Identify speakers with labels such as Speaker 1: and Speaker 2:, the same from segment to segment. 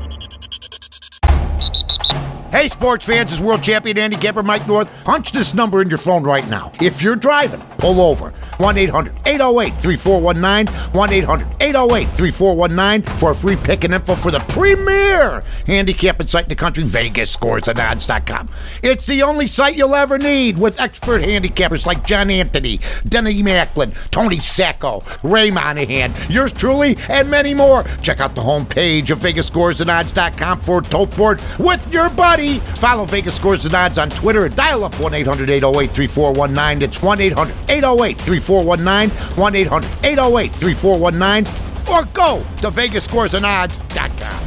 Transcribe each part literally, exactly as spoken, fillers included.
Speaker 1: Hey, sports fans, it's world champion handicapper Mike North. Punch this number in your phone right now. If you're driving, pull over. one eight hundred eight oh eight three four one nine. one eight hundred eight oh eight three four one nine for a free pick and info for the premier handicapping site in the country, Vegas Scores and Odds dot com. It's the only site you'll ever need with expert handicappers like John Anthony, Denny Macklin, Tony Sacco, Ray Monahan, yours truly, and many more. Check out the homepage of Vegas Scores and Odds dot com for a tote board with your buddy. Follow Vegas Scores and Odds on Twitter and dial up one eight hundred eight oh eight three four one nine. It's one eight hundred eight oh eight three four one nine, one eight hundred eight oh eight three four one nine, or go to Vegas Scores and Odds dot com.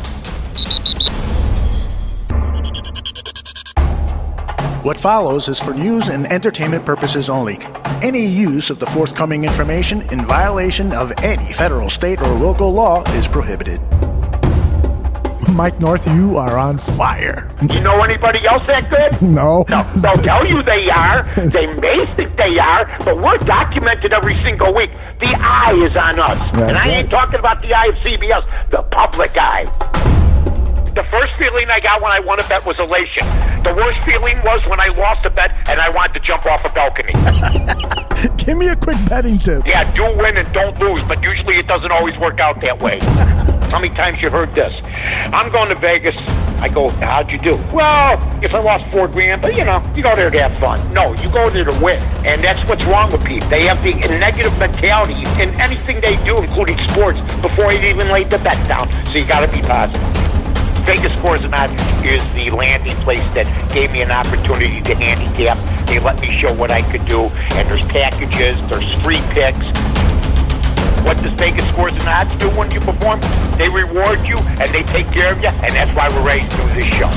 Speaker 2: What follows is for news and entertainment purposes only. Any use of the forthcoming information in violation of any federal, state, or local law is prohibited. Mike North, you are on fire.
Speaker 3: You know anybody else that good?
Speaker 2: No.
Speaker 3: No, they'll tell you they are. They may think they are, but we're documented every single week. The eye is on us.
Speaker 2: That's
Speaker 3: and I
Speaker 2: right.
Speaker 3: ain't talking about the eye of C B S, the public eye. The first feeling I got when I won a bet was elation. The worst feeling was when I lost a bet and I wanted to jump off a balcony.
Speaker 2: Give me a quick betting tip.
Speaker 3: Yeah, do win and don't lose, but usually it doesn't always work out that way. How many times you heard this? I'm going to Vegas. I go, how'd you do? Well, if I lost four grand, but you know, you go there to have fun. No, you go there to win. And that's what's wrong with people. They have the negative mentality in anything they do, including sports, before they even lay the bet down. So you got to be positive. Vegas Scores and Odds is the landing place that gave me an opportunity to handicap. They let me show what I could do, and there's packages, there's free picks. What does Vegas Scores and Odds do when you perform? They reward you, and they take care of you, and that's why we're ready to do this show.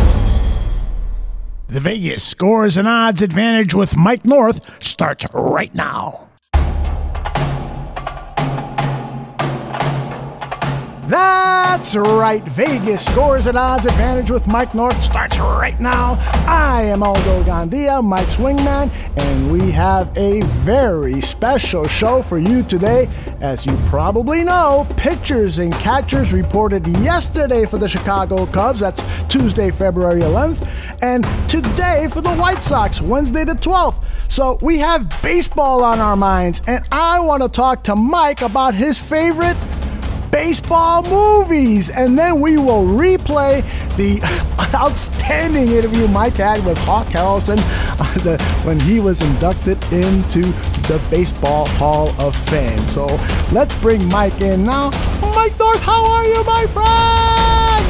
Speaker 2: The Vegas Scores and Odds Advantage with Mike North starts right now. That's right. Vegas Scores and Odds Advantage with Mike North starts right now. I am Aldo Gandia, Mike's wingman, and we have a very special show for you today. As you probably know, pitchers and catchers reported yesterday for the Chicago Cubs. That's Tuesday, February eleventh, and today for the White Sox, Wednesday the twelfth. So we have baseball on our minds, and I want to talk to Mike about his favorite baseball movies, and then we will replay the outstanding interview Mike had with Hawk Harrelson uh, the, when he was inducted into the Baseball Hall of Fame. So let's bring Mike in now. Mike North, how are you, my friend?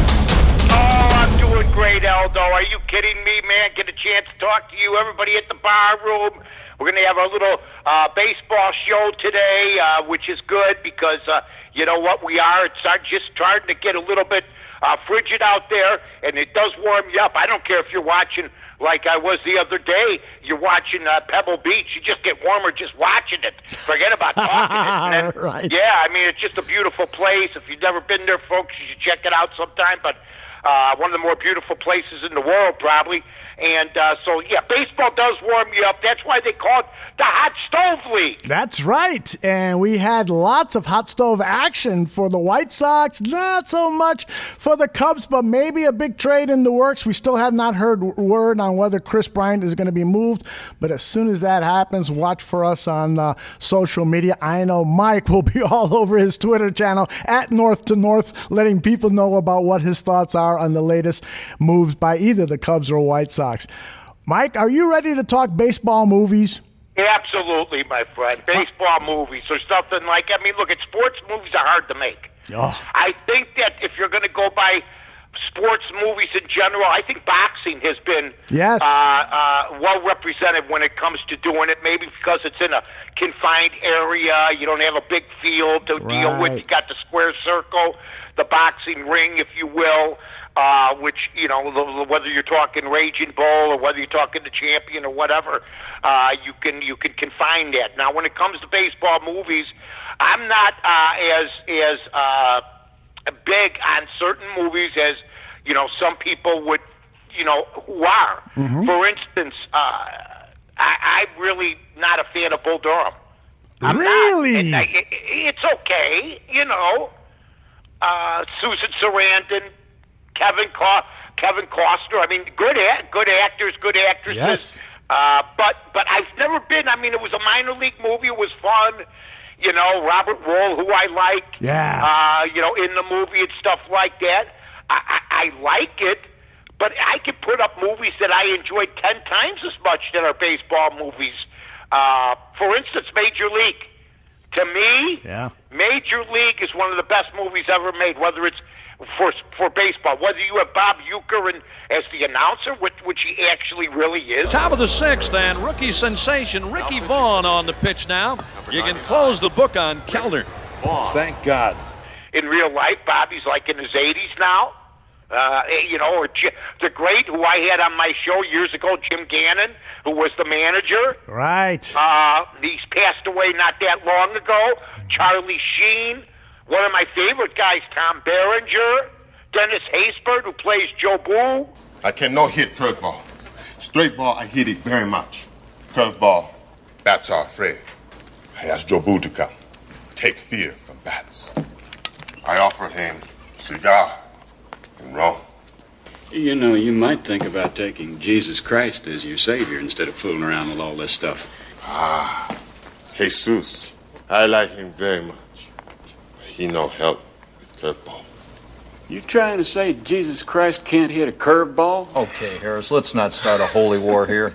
Speaker 3: Oh, I'm doing great, Aldo. Are you kidding me, man? Get a chance to talk to you, everybody at the bar room. We're going to have our little uh, baseball show today, uh, which is good because uh, you know what we are? It's just starting to get a little bit uh, frigid out there, and it does warm you up. I don't care if you're watching like I was the other day. You're watching uh, Pebble Beach. You just get warmer just watching it. Forget about talking it. And then,
Speaker 2: right.
Speaker 3: Yeah, I mean, it's just a beautiful place. If you've never been there, folks, you should check it out sometime. But uh, one of the more beautiful places in the world, probably. And uh, so, yeah, baseball does warm you up. That's why they call it the Hot Stove League.
Speaker 2: That's right. And we had lots of hot stove action for the White Sox. Not so much for the Cubs, but maybe a big trade in the works. We still have not heard word on whether Chris Bryant is going to be moved. But as soon as that happens, watch for us on uh, social media. I know Mike will be all over his Twitter channel at North to North, letting people know about what his thoughts are on the latest moves by either the Cubs or White Sox. Mike, are you ready to talk baseball movies?
Speaker 3: Absolutely, my friend. Baseball movies. There's nothing like, I mean, look, at sports movies are hard to make.
Speaker 2: Oh.
Speaker 3: I think that if you're going to go by sports movies in general, I think boxing has been
Speaker 2: yes.
Speaker 3: uh, uh, well represented when it comes to doing it. Maybe because it's in a confined area, you don't have a big field to
Speaker 2: right.
Speaker 3: deal with. You got the square circle, the boxing ring, if you will. Uh, which, you know, whether you're talking Raging Bull or whether you're talking the Champion or whatever, uh, you can you can confine that. Now, when it comes to baseball movies, I'm not uh, as as uh, big on certain movies as, you know, some people would, you know, who are. Mm-hmm. For instance, uh, I, I'm really not a fan of Bull Durham. I'm
Speaker 2: really?
Speaker 3: Not. It, it, it's okay, you know. Uh, Susan Sarandon, Kevin Co- Kevin Costner. I mean, good act, good actors, good actresses.
Speaker 2: Yes.
Speaker 3: Uh, but but I've never been. I mean, it was a minor league movie. It was fun. You know, Robert Roll, who I like.
Speaker 2: Yeah.
Speaker 3: Uh, you know, in the movie and stuff like that. I, I, I like it, but I could put up movies that I enjoyed ten times as much that are baseball movies. Uh, for instance, Major League. To me,
Speaker 2: yeah.
Speaker 3: Major League is one of the best movies ever made, whether it's for for baseball, whether you have Bob Uecker and, as the announcer, which, which he actually really is.
Speaker 4: Top of the sixth, and rookie sensation Ricky Vaughn on the pitch now. You can close the book on Kellner.
Speaker 5: Thank God.
Speaker 3: In real life, Bobby's like in his eighties now. Uh, you know, or J- the great who I had on my show years ago, Jim Gannon, who was the manager.
Speaker 2: Right.
Speaker 3: Uh, he's passed away not that long ago. Charlie Sheen. One of my favorite guys, Tom Berenger. Dennis Haysbert, who plays Joe Boo.
Speaker 6: I cannot hit curveball. Straight ball, I hit it very much. Curveball, bats are afraid. I asked Joe Boo to come. Take fear from bats. I offered him cigar in Rome.
Speaker 7: You know, you might think about taking Jesus Christ as your savior instead of fooling around with all this stuff.
Speaker 6: Ah, Jesus. I like him very much. But he no help with curveball.
Speaker 7: You trying to say Jesus Christ can't hit a curveball?
Speaker 5: Okay, Harris, let's not start a holy war here.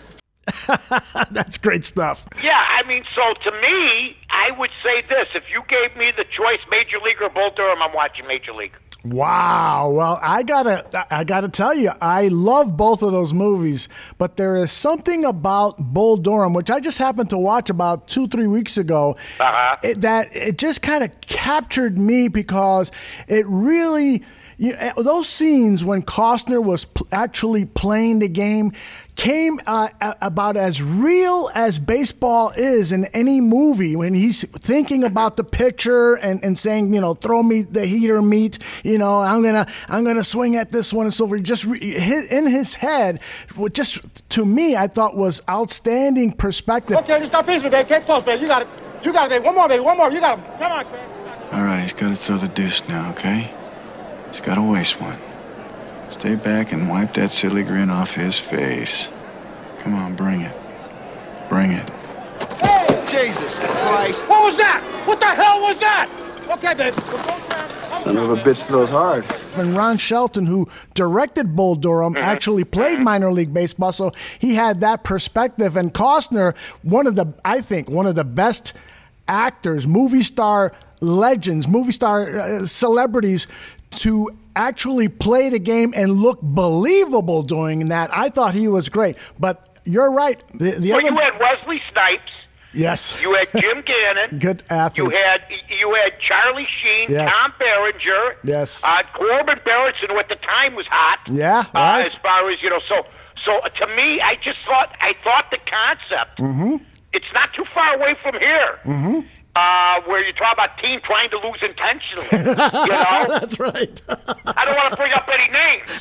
Speaker 2: That's great stuff.
Speaker 3: Yeah, I mean, so to me, I would say this. If you gave me the choice, Major League or Bull Durham, I'm watching Major League.
Speaker 2: Wow. Well, I gotta, I gotta tell you, I love both of those movies, but there is something about Bull Durham, which I just happened to watch about two, three weeks ago,
Speaker 3: uh-huh.
Speaker 2: it, that it just kind of captured me because it really, you know, those scenes when Costner was p- actually playing the game came uh, about as real as baseball is in any movie when he's thinking about the pitcher and, and saying, you know, throw me the heater meat, you know, I'm going to I'm gonna swing at this one and so forth. Just re- in his head, just to me, I thought was outstanding perspective.
Speaker 8: Okay, just stop peacefully, baby. Get close, baby. You got it. You got it, baby. One more, baby. One more. You got him. Come on, baby.
Speaker 9: All right, he's got to throw the deuce now, okay? He's got to waste one. Stay back and wipe that silly grin off his face. Come on, bring it. Bring it.
Speaker 8: Hey! Jesus Christ. What was that? What the hell was that? Okay, baby.
Speaker 9: Son of a bitch throws hard.
Speaker 2: And Ron Shelton, who directed Bull Durham, mm-hmm. actually played minor league baseball, so he had that perspective. And Costner, one of the, I think, one of the best actors, movie star legends, movie star uh, celebrities to actually play the game and look believable doing that. I thought he was great. But you're right. The, the
Speaker 3: well,
Speaker 2: other...
Speaker 3: you had Wesley Snipes.
Speaker 2: Yes.
Speaker 3: You had Jim Gannon.
Speaker 2: Good athletes.
Speaker 3: You had you had Charlie Sheen,
Speaker 2: yes.
Speaker 3: Tom Berenger.
Speaker 2: Yes.
Speaker 3: Uh, Corbin Bernsen, who at the time was hot.
Speaker 2: Yeah, right.
Speaker 3: Uh, as far as, you know, so so uh, to me, I just thought, I thought the concept,
Speaker 2: mm-hmm.
Speaker 3: it's not too far away from here.
Speaker 2: Mm-hmm.
Speaker 3: Uh, where you talk about team trying to lose intentionally, you know?
Speaker 2: That's right.
Speaker 3: I don't want to bring up any names,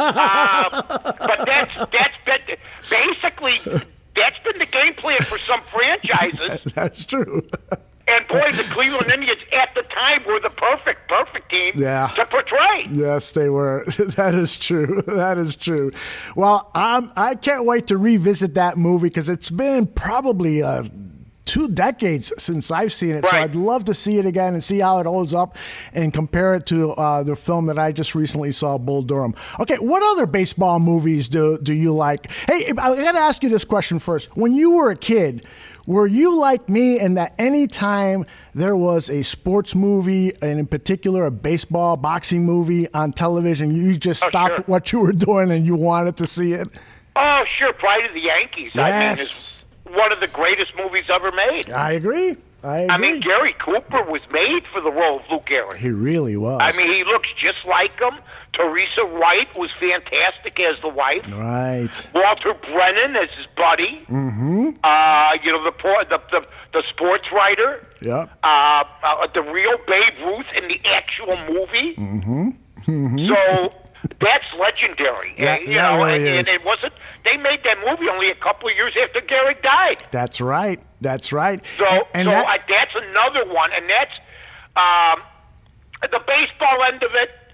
Speaker 3: uh, but that's that's been basically that's been the game plan for some franchises.
Speaker 2: That's true.
Speaker 3: And boy, the Cleveland Indians at the time were the perfect, perfect team
Speaker 2: yeah.
Speaker 3: to portray.
Speaker 2: Yes, they were. That is true. That is true. Well, um, I can't wait to revisit that movie because it's been probably uh, two decades since I've seen it.
Speaker 3: Right.
Speaker 2: So I'd love to see it again and see how it holds up and compare it to uh, the film that I just recently saw, Bull Durham. Okay, what other baseball movies do, do you like? Hey, I got to ask you this question first. When you were a kid, were you like me in that any time there was a sports movie, and in particular a baseball, boxing movie on television, you just
Speaker 3: oh,
Speaker 2: stopped
Speaker 3: sure.
Speaker 2: what you were doing and you wanted to see it?
Speaker 3: Oh, sure. Pride of the Yankees.
Speaker 2: Yes.
Speaker 3: I mean, it's one of the greatest movies ever made.
Speaker 2: I agree. I agree.
Speaker 3: I mean, Gary Cooper was made for the role of Lou Gehrig.
Speaker 2: He really was.
Speaker 3: I mean, he looks just like him. Teresa Wright was fantastic as the wife.
Speaker 2: Right.
Speaker 3: Walter Brennan as his buddy.
Speaker 2: Mm-hmm.
Speaker 3: Uh, you know, the the the, the sports writer.
Speaker 2: Yep.
Speaker 3: Uh, uh, the real Babe Ruth in the actual movie.
Speaker 2: Mm-hmm. Mm-hmm.
Speaker 3: So that's legendary.
Speaker 2: Yeah,
Speaker 3: and, you
Speaker 2: that
Speaker 3: know,
Speaker 2: really
Speaker 3: and,
Speaker 2: is.
Speaker 3: and it wasn't. They made that movie only a couple of years after Gehrig died.
Speaker 2: That's right. That's right.
Speaker 3: So,
Speaker 2: and, and
Speaker 3: so
Speaker 2: that,
Speaker 3: I, that's another one, and that's um, the baseball end of it.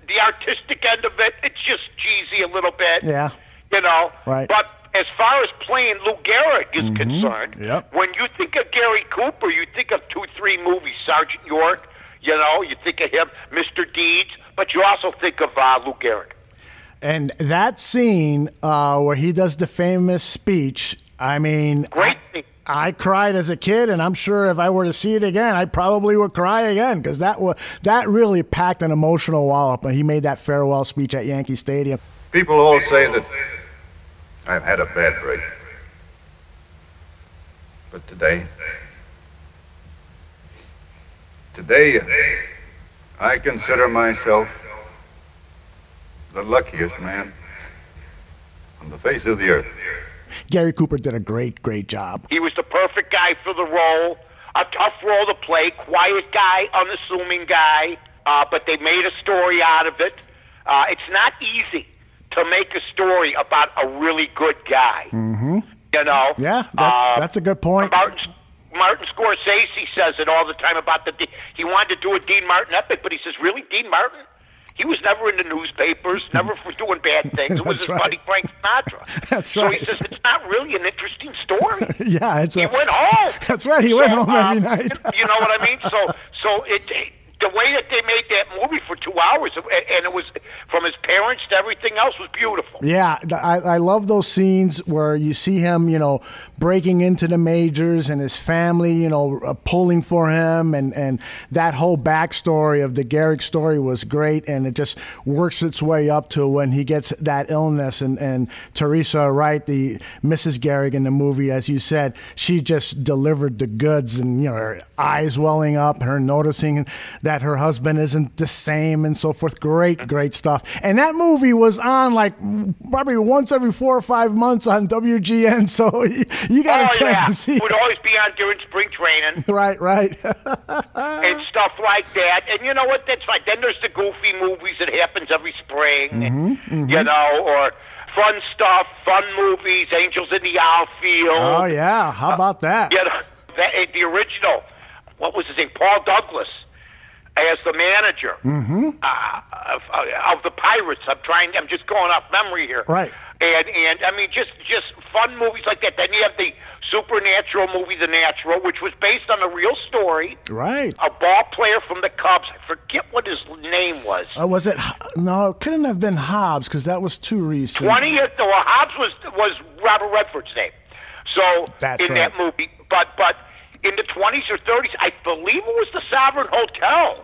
Speaker 3: the artistic end of it, it's just cheesy a little bit.
Speaker 2: Yeah.
Speaker 3: You know?
Speaker 2: Right.
Speaker 3: But as far as playing Lou Gehrig is
Speaker 2: Mhm.
Speaker 3: concerned,
Speaker 2: Yep.
Speaker 3: when you think of Gary Cooper, you think of two, three movies, Sergeant York, you know, you think of him, Mister Deeds, but you also think of uh, Lou Gehrig.
Speaker 2: And that scene uh, where he does the famous speech, I mean,
Speaker 3: Great
Speaker 2: I, I cried as a kid, and I'm sure if I were to see it again, I probably would cry again because that was that really packed an emotional wallop when he made that farewell speech at Yankee Stadium.
Speaker 10: People all say that I've had a bad break. But today, today, I consider myself the luckiest man on the face of the earth.
Speaker 2: Gary Cooper did a great, great job.
Speaker 3: He was the perfect guy for the role, a tough role to play, quiet guy, unassuming guy, uh, but they made a story out of it. Uh, it's not easy to make a story about a really good guy.
Speaker 2: Mm-hmm.
Speaker 3: You know?
Speaker 2: Yeah, that,
Speaker 3: Uh,
Speaker 2: that's a good point.
Speaker 3: Martin, Martin Scorsese says it all the time about the. He wanted to do a Dean Martin epic, but he says, really, Dean Martin? He was never in the newspapers, never for doing bad things. It was
Speaker 2: That's
Speaker 3: his
Speaker 2: right.
Speaker 3: buddy Frank Sinatra.
Speaker 2: That's
Speaker 3: so
Speaker 2: right.
Speaker 3: he says, it's not really an interesting story.
Speaker 2: Yeah, it's
Speaker 3: He
Speaker 2: a,
Speaker 3: went home.
Speaker 2: That's right. He went
Speaker 3: So,
Speaker 2: home every
Speaker 3: um,
Speaker 2: night.
Speaker 3: You know what I mean? So, so it, the way that they made that movie for two hours, and it was from his parents to everything else, was beautiful.
Speaker 2: Yeah, th- I, I love those scenes where you see him, you know, breaking into the majors and his family, you know, uh, pulling for him, and, and that whole backstory of the Gehrig story was great, and it just works its way up to when he gets that illness, and, and Teresa Wright, the Missus Gehrig in the movie, as you said, she just delivered the goods, and, you know, her eyes welling up, her noticing that her husband isn't the same and so forth. Great, great stuff. And that movie was on like probably once every four or five months on W G N, so you, you got
Speaker 3: oh,
Speaker 2: a chance
Speaker 3: yeah.
Speaker 2: to see
Speaker 3: It would
Speaker 2: it.
Speaker 3: always be on during spring training.
Speaker 2: Right, right.
Speaker 3: and stuff like that. And you know what? That's fine. Then there's the goofy movies that happens every spring,
Speaker 2: Mhm, mhm.
Speaker 3: you know, or fun stuff, fun movies, Angels in the Outfield.
Speaker 2: Oh, yeah. How about that?
Speaker 3: You know, that, the original, what was his name? Paul Douglas as the manager
Speaker 2: Mm-hmm.
Speaker 3: uh, of, uh, of the Pirates. I'm trying. I'm just going off memory here.
Speaker 2: Right.
Speaker 3: And and I mean, just just fun movies like that. Then you have the supernatural movie, The Natural, which was based on a real story.
Speaker 2: Right.
Speaker 3: A ball player from the Cubs. I forget what his name was.
Speaker 2: Uh, was it? No, it couldn't have been Hobbs because that was too recent.
Speaker 3: twentieth. Well, Hobbs was was Robert Redford's name. So
Speaker 2: That's
Speaker 3: in
Speaker 2: right.
Speaker 3: that movie, but but in the twenties or thirties, I believe it was the Sovereign Hotel.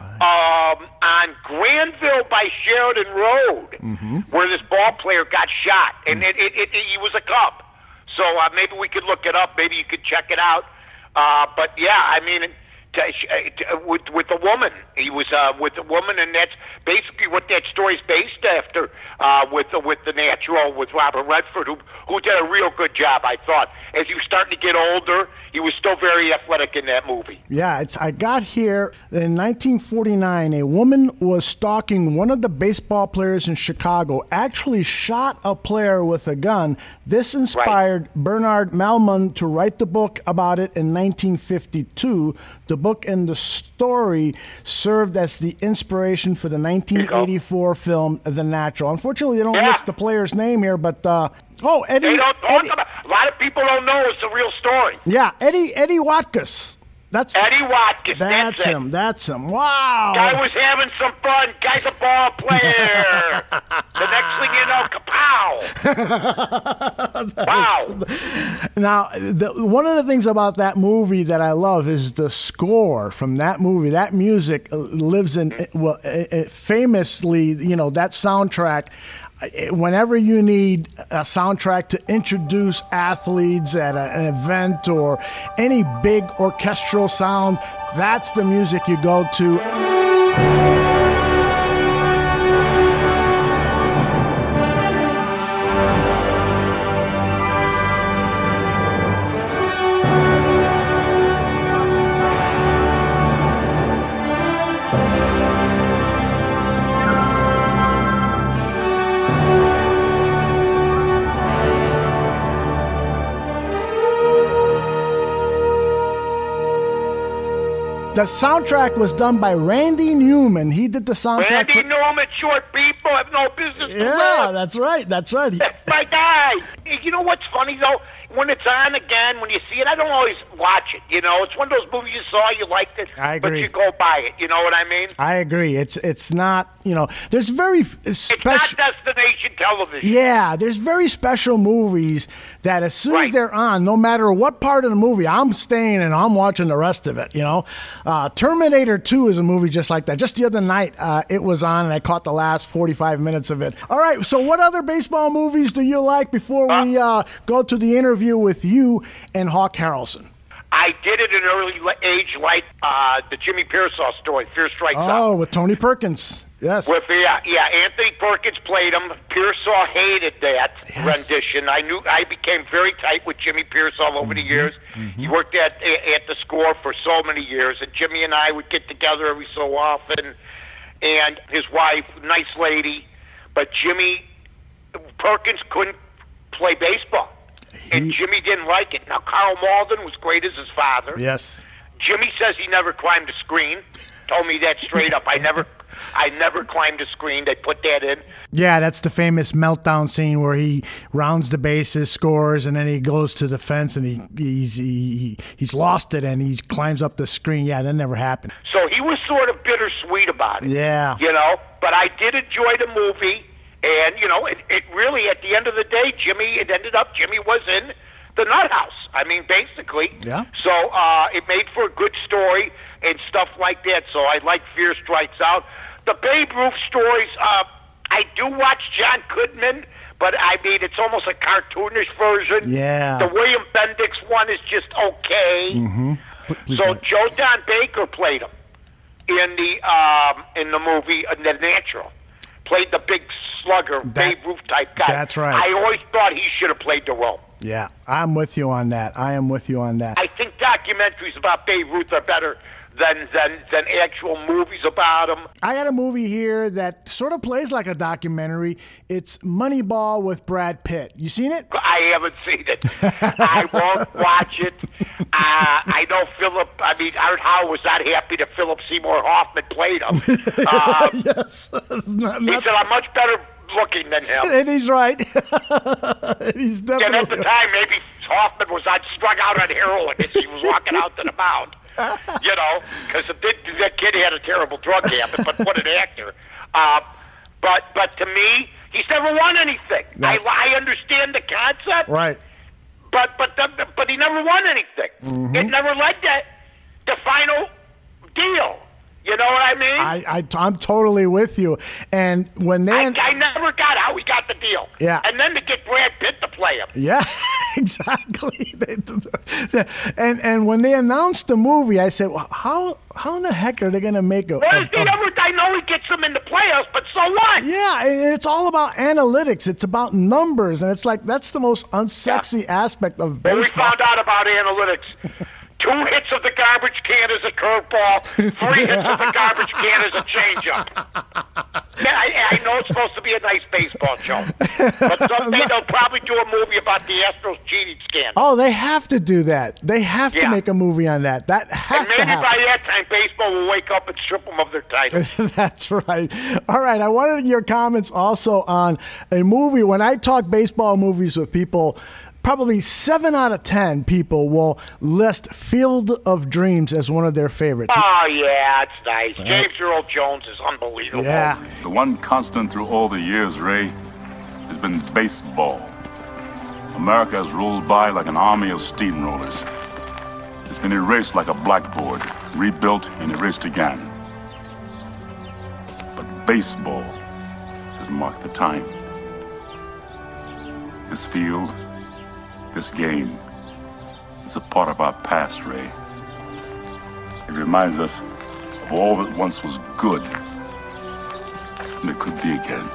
Speaker 3: Um, on Granville by Sheridan Road,
Speaker 2: Mm-hmm.
Speaker 3: where this ball player got shot, and it, it, it, it, he was a Cub. So uh, maybe we could look it up. Maybe you could check it out. Uh, but yeah, I mean, to, to, with with a woman, he was uh, with a woman, and that's basically what that story's based after. Uh, with the, with the Natural, with Robert Redford, who who did a real good job, I thought. As he was starting to get older, he was still very athletic in that movie.
Speaker 2: Yeah, it's. I got here in nineteen forty-nine. A woman was stalking one of the baseball players in Chicago. Actually, shot a player with a gun. This inspired Bernard Malmund to write the book about it in nineteen fifty-two. The book and the story served as the inspiration for the nineteen eighty-four film The Natural. Unfortunately, they don't
Speaker 3: Yeah.
Speaker 2: list the player's name here, but uh, oh, Eddie.
Speaker 3: They don't talk
Speaker 2: Eddie
Speaker 3: about. A lot of people don't know it's a real story.
Speaker 2: yeah, Eddie Eddie Watkus. That's
Speaker 3: Eddie Watkins.
Speaker 2: That's
Speaker 3: That's it.
Speaker 2: him. That's him. Wow.
Speaker 3: Guy was having some fun. Guy's a ball player. The next thing you know, kapow! Wow.
Speaker 2: Now, the, one of the things about that movie that I love is the score from that movie. That music uh, lives in, well, it, it famously, you know, that soundtrack. uh, Whenever you need a soundtrack to introduce athletes at a, an event or any big orchestral sound, that's the music you go to. The soundtrack was done by Randy Newman. He did the soundtrack.
Speaker 3: Randy
Speaker 2: for...
Speaker 3: Newman, short people have no business to
Speaker 2: Yeah,
Speaker 3: live.
Speaker 2: that's right. That's right. He...
Speaker 3: That's my guy. You know what's funny, though? When it's on again, when you see it, I don't always watch it. You know, it's one of those movies you saw, you liked it,
Speaker 2: I
Speaker 3: but
Speaker 2: agree.
Speaker 3: you go by it. You know what I mean?
Speaker 2: I agree. It's it's not, you know, there's very special.
Speaker 3: It's not destination television.
Speaker 2: Yeah, there's very special movies that as soon as
Speaker 3: Right.
Speaker 2: they're on, no matter what part of the movie, I'm staying and I'm watching the rest of it, you know? Uh, Terminator two is a movie just like that. Just the other night, uh, it was on and I caught the last forty-five minutes of it. All right, so what other baseball movies do you like before we uh, go to the interview with you and Hawk Harrelson?
Speaker 3: I did it at an early le- age, like uh, the Jimmy Pearsall story, Fear Strikes Out.
Speaker 2: Oh, with Tony Perkins. Yes.
Speaker 3: With yeah, yeah, Anthony Perkins played him. Pearsall hated that
Speaker 2: Yes.
Speaker 3: rendition. I knew I became very tight with Jimmy Pearsall over the
Speaker 2: Mm-hmm.
Speaker 3: years. He worked at at the score for so many years, and Jimmy and I would get together every so often. And his wife, nice lady, but Jimmy Perkins couldn't play baseball, and Jimmy didn't like it. Now Carl Malden was great as his father.
Speaker 2: Yes.
Speaker 3: Jimmy says he never climbed a screen. Told me that straight up. I never, I never climbed a screen. They put that in.
Speaker 2: Yeah, that's the famous meltdown scene where he rounds the bases, scores, and then he goes to the fence and he he's he, he's lost it and he climbs up the screen. Yeah, that never happened.
Speaker 3: So he was sort of bittersweet about it.
Speaker 2: Yeah.
Speaker 3: You know, but I did enjoy the movie, and you know, it, it really at the end of the day, Jimmy. It ended up Jimmy was in the nut house. I mean, basically.
Speaker 2: Yeah.
Speaker 3: So uh, it made for a good story and stuff like that. So I like Fear Strikes Out. The Babe Ruth stories. Uh, I do watch John Goodman, but I mean, it's almost a cartoonish version.
Speaker 2: Yeah.
Speaker 3: The William Bendix one is just okay.
Speaker 2: Mm-hmm.
Speaker 3: So Joe Don Baker played him in the um, in the movie uh, The Natural. Played the big slugger,
Speaker 2: That-
Speaker 3: Babe Ruth type guy.
Speaker 2: that's right.
Speaker 3: I always thought he should have played the role.
Speaker 2: Yeah, I'm with you on that. I am with you on that.
Speaker 3: I think documentaries about Babe Ruth are better than than than actual movies about him.
Speaker 2: I got a movie here that sort of plays like a documentary. It's Moneyball with Brad Pitt. You seen it?
Speaker 3: I haven't seen it. I won't watch it. Uh, I know Philip. I mean, Art Howe was not happy that Philip Seymour Hoffman played him. Uh,
Speaker 2: yes. Not,
Speaker 3: he
Speaker 2: not,
Speaker 3: said, "I'm much better looking than him."
Speaker 2: and he's right. he's
Speaker 3: And at
Speaker 2: definitely
Speaker 3: the time, maybe Hoffman was on, strung out on heroin as he was walking out to the mound. You know, because that kid had a terrible drug habit, but what an actor. Uh, but but to me, he's never won anything. I, I understand the concept,
Speaker 2: right.
Speaker 3: but but the, but he never won anything.
Speaker 2: Mm-hmm.
Speaker 3: It never led to the final deal. You know what I mean?
Speaker 2: I, I I'm totally with you. And when they
Speaker 3: I, I never got how he got the deal.
Speaker 2: Yeah.
Speaker 3: And then to get Brad Pitt to play him.
Speaker 2: Yeah, exactly. and and when they announced the movie, I said, well, how how in the heck are they going to make a,
Speaker 3: What
Speaker 2: a,
Speaker 3: is he
Speaker 2: a
Speaker 3: ever? I know he gets them in the playoffs, but so what?
Speaker 2: Yeah, and it's all about analytics. It's about numbers, and it's like that's the most unsexy aspect of
Speaker 3: Well, we
Speaker 2: baseball.
Speaker 3: found out about analytics. Two hits of the garbage can is a curveball. Three hits of the garbage can is a changeup. Yeah, I, I know it's supposed to be a nice baseball show, but someday they'll probably do a movie about the Astros cheating scandal.
Speaker 2: Oh, they have to do that. They have to
Speaker 3: Yeah.
Speaker 2: make a movie on that. That
Speaker 3: And
Speaker 2: has to
Speaker 3: maybe
Speaker 2: happen.
Speaker 3: by that time, baseball will wake up and strip them of their titles.
Speaker 2: That's right. All right. I wanted your comments also on a movie. When I talk baseball movies with people, probably seven out of ten people will list Field of Dreams as one of their favorites.
Speaker 3: Oh, yeah, it's nice. James Earl Jones is unbelievable.
Speaker 2: Yeah.
Speaker 10: The one constant through all the years, Ray, has been baseball. America has rolled by like an army of steamrollers. It's been erased like a blackboard, rebuilt and erased again. But baseball has marked the time. This field, this game, is a part of our past, Ray. It reminds us of all that once was good, and it could be again.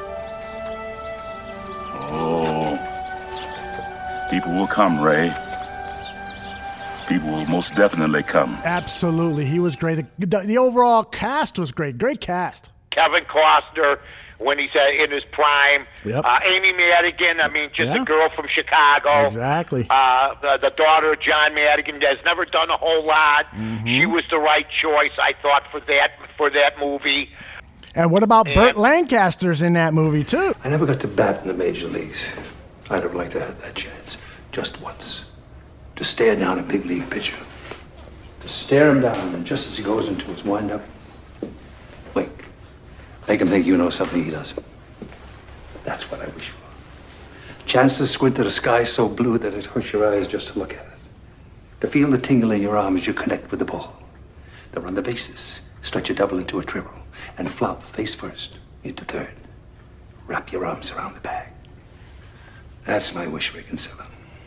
Speaker 10: Oh, people will come, Ray. People will most definitely come.
Speaker 2: Absolutely. He was great. The, the overall cast was great. Great cast.
Speaker 3: Kevin Costner when he's uh, in his prime.
Speaker 2: Yep.
Speaker 3: Uh, Amy Madigan, I mean, just
Speaker 2: Yeah.
Speaker 3: a girl from Chicago.
Speaker 2: Exactly.
Speaker 3: Uh, the, the daughter of John Madigan has never done a whole lot.
Speaker 2: Mm-hmm.
Speaker 3: She was the right choice, I thought, for that for that movie.
Speaker 2: And what about
Speaker 3: And-
Speaker 2: Burt Lancaster's in that movie, too?
Speaker 11: I never got to bat in the major leagues. I'd have liked to have that chance, just once. To stare down a big league pitcher. To stare him down, and just as he goes into his windup, wink. Make him think you know something he doesn't. That's what I wish for. Chance to squint at a sky so blue that it hurts your eyes just to look at it. To feel the tingle in your arm as you connect with the ball. To run the bases, stretch a double into a triple, and flop face first into third. Wrap your arms around the bag. That's my wish, Rick and Silla.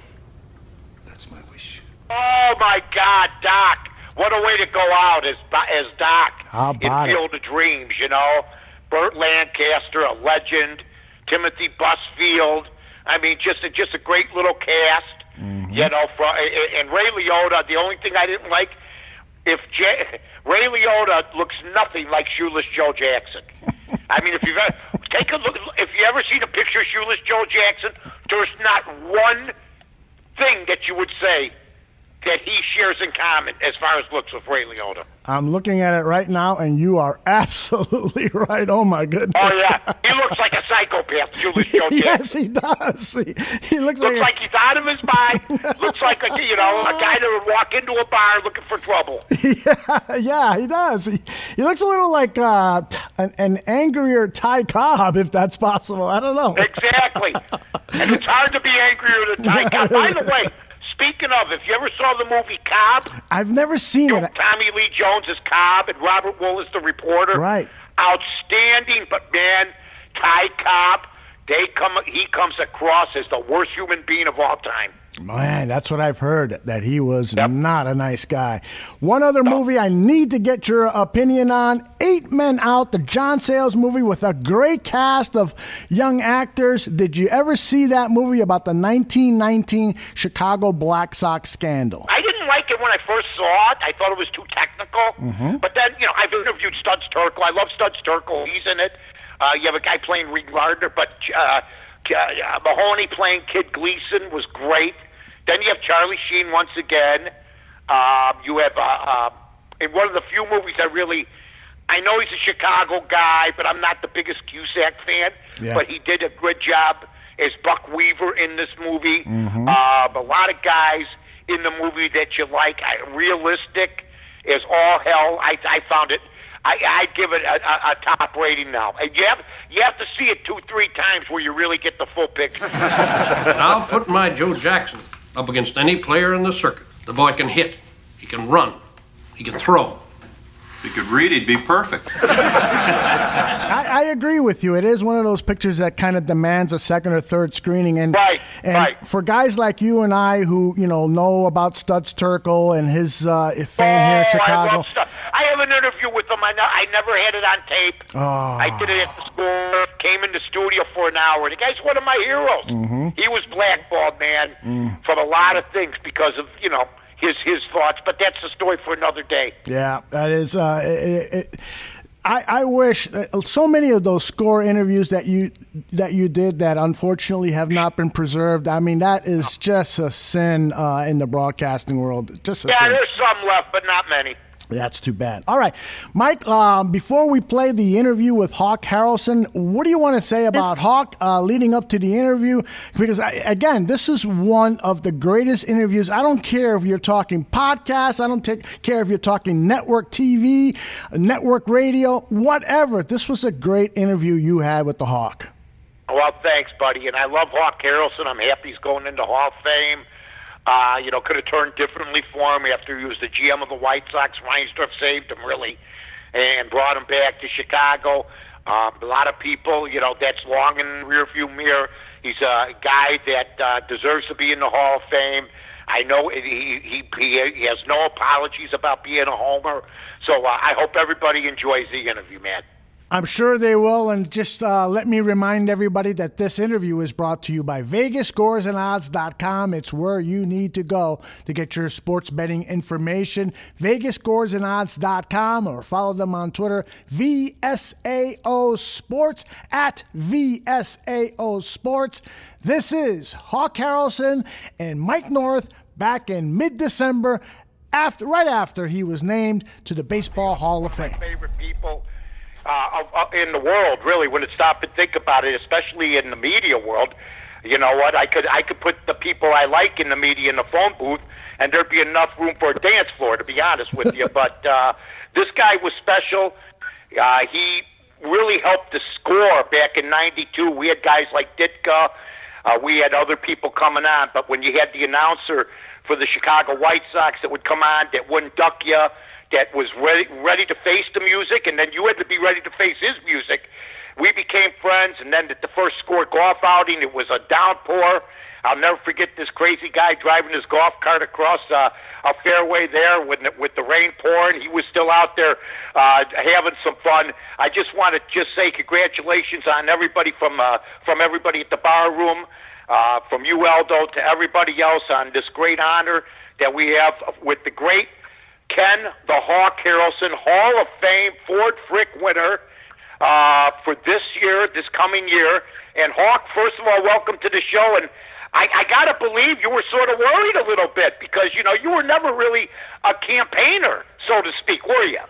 Speaker 11: That's my wish.
Speaker 3: Oh, my God, Doc. What a way to go out as, as Doc
Speaker 2: How
Speaker 3: in
Speaker 2: about it?
Speaker 3: Field of Dreams, you know? Burt Lancaster, a legend. Timothy Busfield. I mean, just a, just a great little cast.
Speaker 2: Mm-hmm.
Speaker 3: You know, for, and Ray Liotta, the only thing I didn't like, if J- Ray Liotta looks nothing like Shoeless Joe Jackson. I mean, if you've ever, take a look, if you ever seen a picture of Shoeless Joe Jackson, there's not one thing that you would say that he shares in common as far as looks with Ray Liotta.
Speaker 2: I'm looking at it right now, and you are absolutely right. Oh, my goodness.
Speaker 3: Oh, yeah. He looks like a psychopath, Shoeless Joe Jackson.
Speaker 2: Yes, he does. He, he looks,
Speaker 3: Looks
Speaker 2: like,
Speaker 3: like he's out of his mind. Looks like, a, you know, a guy that would walk into a bar looking for trouble.
Speaker 2: yeah, yeah, he does. He, he looks a little like uh, t- an, an angrier Ty Cobb, if that's possible. I don't know.
Speaker 3: Exactly. And it's hard to be angrier than Ty Cobb. By the way, speaking of, if you ever saw the movie Cobb,
Speaker 2: I've never seen
Speaker 3: you
Speaker 2: it.
Speaker 3: know, Tommy Lee Jones is Cobb and Robert Wool is the reporter.
Speaker 2: Right.
Speaker 3: Outstanding, but man, Ty Cobb, they come. He comes across as the worst human being of all time.
Speaker 2: Man, that's what I've heard, that he was yep. not a nice guy. One other no. movie I need to get your opinion on, Eight Men Out, the John Sayles movie with a great cast of young actors. Did you ever see that movie about the nineteen nineteen Chicago Black Sox scandal?
Speaker 3: I didn't like it when I first saw it. I thought it was too technical.
Speaker 2: Mm-hmm.
Speaker 3: But then, you know, I've interviewed Studs Terkel. I love Studs Terkel. He's in it. Uh, you have a guy playing Reed Lardner, but uh, uh, Mahoney playing Kid Gleason was great. Then you have Charlie Sheen once again. Uh, you have, uh, uh, in one of the few movies I really, I know he's a Chicago guy, but I'm not the biggest Cusack fan.
Speaker 2: Yeah.
Speaker 3: But he did a good job as Buck Weaver in this movie.
Speaker 2: Mm-hmm.
Speaker 3: Uh, a lot of guys in the movie that you like. I, realistic as all hell. I, I found it. I, I'd give it a, a, a top rating now. And you have you have to see it two, three times where you really get the full picture.
Speaker 12: I'll put my Joe Jackson up against any player in the circuit. The boy can hit. He can run. He can throw.
Speaker 13: If he could read, he'd be perfect.
Speaker 2: I, I agree with you. It is one of those pictures that kind of demands a second or third screening. And,
Speaker 3: right,
Speaker 2: and
Speaker 3: right.
Speaker 2: for guys like you and I who, you know, know about Studs Terkel and his uh, fame
Speaker 3: oh,
Speaker 2: here in Chicago.
Speaker 3: I, love Studs. I have an interview with him. I, ne- I never had it on tape.
Speaker 2: Oh.
Speaker 3: I did it at the school, came in the studio for an hour. The guy's one of my heroes.
Speaker 2: Mm-hmm.
Speaker 3: He was blackballed, man,
Speaker 2: mm.
Speaker 3: from a lot of things because of, you know, his his thoughts. But that's a story for another day.
Speaker 2: Yeah, that is... Uh, it, it, I, I wish uh, so many of those score interviews that you that you did that unfortunately have not been preserved. I mean, that is just a sin uh, in the broadcasting world. Just a
Speaker 3: yeah,
Speaker 2: sin.
Speaker 3: there's some left, but not many.
Speaker 2: That's too bad. All right, Mike, um, before we play the interview with Hawk Harrelson, what do you want to say about Hawk uh, leading up to the interview? Because, I, again, this is one of the greatest interviews. I don't care if you're talking podcasts. I don't take, care if you're talking network T V, network radio, whatever. This was a great interview you had with the Hawk.
Speaker 3: Well, thanks, buddy. And I love Hawk Harrelson. I'm happy he's going into Hall of Fame. Uh, you know, could have turned differently for him after he was the G M of the White Sox. Reinsdorf saved him, really, and brought him back to Chicago. Um, a lot of people, you know, that's long in the rearview mirror. He's a guy that uh, deserves to be in the Hall of Fame. I know he he, he, he has no apologies about being a homer. So uh, I hope everybody enjoys the interview, man.
Speaker 2: I'm sure they will. And just uh, let me remind everybody that this interview is brought to you by Vegas Scores and Odds dot com. It's where you need to go to get your sports betting information. Vegas Scores and Odds dot com, or follow them on Twitter, V S A O Sports, at V S A O Sports. This is Hawk Harrelson and Mike North back in mid-December, after, right after he was named to the Baseball Hall of Fame.
Speaker 3: My favorite people uh, uh, in the world, really, when you stop and think about it, especially in the media world. You know what? I could I could put the people I like in the media in the phone booth, and there'd be enough room for a dance floor, to be honest with you. But uh, this guy was special. Uh, he really helped the score back in ninety-two. We had guys like Ditka. Uh, we had other people coming on. But when you had the announcer for the Chicago White Sox that would come on, that wouldn't duck you, that was ready, ready to face the music, and then you had to be ready to face his music. We became friends, and then at the first Score golf outing, it was a downpour. I'll never forget this crazy guy driving his golf cart across uh, a fairway there with, with the rain pouring. He was still out there uh, having some fun. I just want to just say congratulations on everybody from uh, from everybody at the bar room, uh, from you, Aldo, to everybody else on this great honor that we have with the great Ken the Hawk Harrelson, Hall of Fame Ford Frick winner uh, for this year, this coming year. And Hawk, first of all, welcome to the show. And I, I got to believe you were sort of worried a little bit because, you know, you were never really a campaigner, so to speak, were you?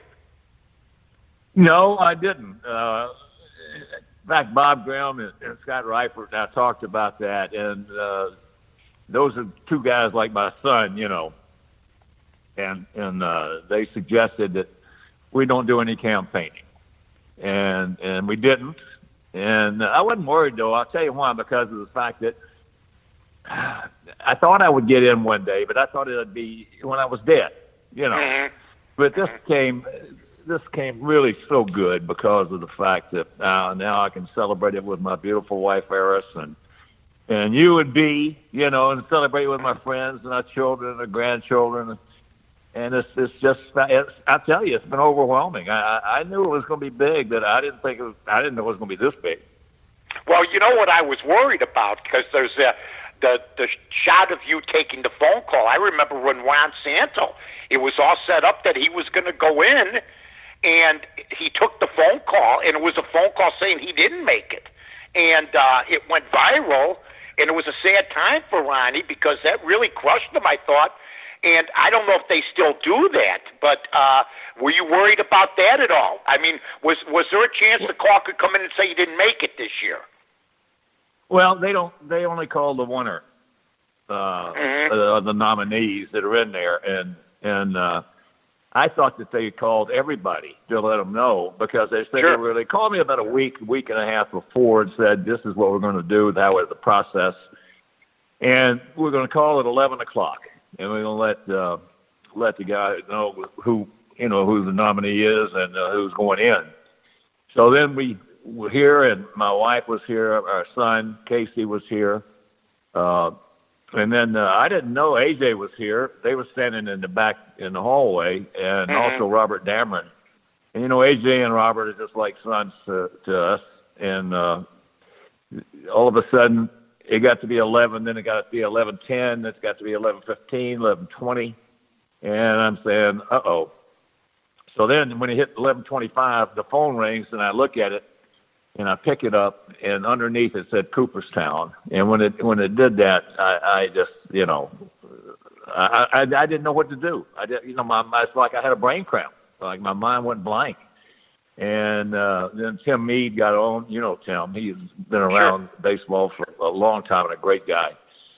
Speaker 14: No, I didn't. Uh, in fact, Bob Graham and, and Scott Reifert and I talked about that, and uh, those are two guys like my son, you know, and and uh, they suggested that we don't do any campaigning, and and we didn't. And I wasn't worried, though. I'll tell you why, because of the fact that I thought I would get in one day, but I thought it would be when I was dead, you know. Mm-hmm. But this came, this came really so good because of the fact that uh, now I can celebrate it with my beautiful wife Eris, and and you would be, you know, and celebrate with my friends and our children and our grandchildren, and it's it's just, it's, I tell you, it's been overwhelming. I I knew it was going to be big, but I didn't think it was, I didn't know it was going to be this big.
Speaker 3: Well, you know what I was worried about, because there's a. The the shot of you taking the phone call. I remember when Juan Santo, it was all set up that he was going to go in, and he took the phone call, and it was a phone call saying he didn't make it. And uh, it went viral, and it was a sad time for Ronnie because that really crushed him, I thought. And I don't know if they still do that, but uh, were you worried about that at all? I mean, was, was there a chance the call could come in and say you didn't make it this year?
Speaker 14: Well, they don't. They only call the winner, uh, mm-hmm. uh, the nominees that are in there, and and uh, I thought that they called everybody to let them know, because they said sure. they were. They called me about a week, week and a half before, and said this is what we're going to do. That was the process, and we're going to call at eleven o'clock, and we're going to let uh, let the guy know who you know who the nominee is and uh, who's going in. So then we. Were here, and my wife was here. Our son Casey was here, uh, and then uh, I didn't know A J was here. They were standing in the back in the hallway, and mm-hmm. also Robert Dameron. And you know, A J and Robert are just like sons to, to us. And uh, all of a sudden, it got to be eleven. Then it got to be eleven ten. Then it got to be eleven fifteen, eleven twenty, and I'm saying, uh oh. So then, when it hit eleven twenty-five, the phone rings, and I look at it. And I pick it up, and underneath it said Cooperstown. And when it when it did that, I, I just you know, I, I I didn't know what to do. I did, you know, my, my it's like I had a brain cramp, like my mind went blank. And uh, then Tim Meade got on. You know, Tim, he's been around sure. baseball for a long time and a great guy.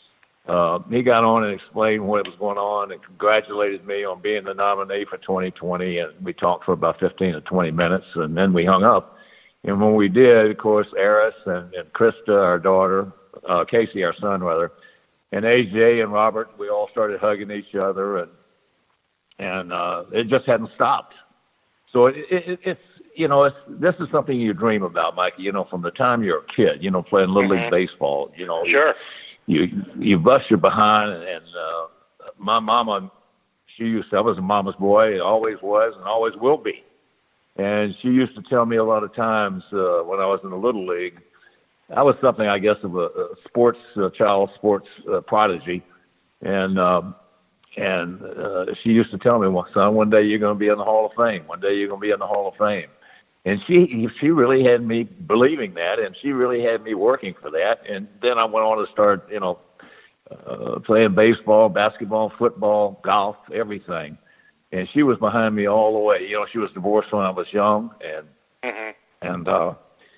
Speaker 14: Uh, he got on and explained what was going on and congratulated me on being the nominee for twenty twenty. And we talked for about fifteen or twenty minutes, and then we hung up. And when we did, of course, Eris and, and Krista, our daughter, uh, Casey, our son, rather, and A J and Robert, we all started hugging each other, and and uh, it just hadn't stopped. So it, it, it's, you know, it's, this is something you dream about, Mikey, you know, from the time you're a kid, you know, playing Little mm-hmm. League Baseball, you know.
Speaker 3: Sure.
Speaker 14: You, you, you bust your behind, and, and uh, my mama, she used to, I was a mama's boy, always was and always will be. And she used to tell me a lot of times uh, when I was in the Little League, I was something, I guess, of a, a sports uh, child, sports uh, prodigy. And um, and uh, she used to tell me, well, son, one day you're going to be in the Hall of Fame. One day you're going to be in the Hall of Fame. And she she really had me believing that, and she really had me working for that. And then I went on to start, you know, uh, playing baseball, basketball, football, golf, everything. And she was behind me all the way. You know, she was divorced when I was young, and
Speaker 3: Mm-hmm.
Speaker 14: and uh,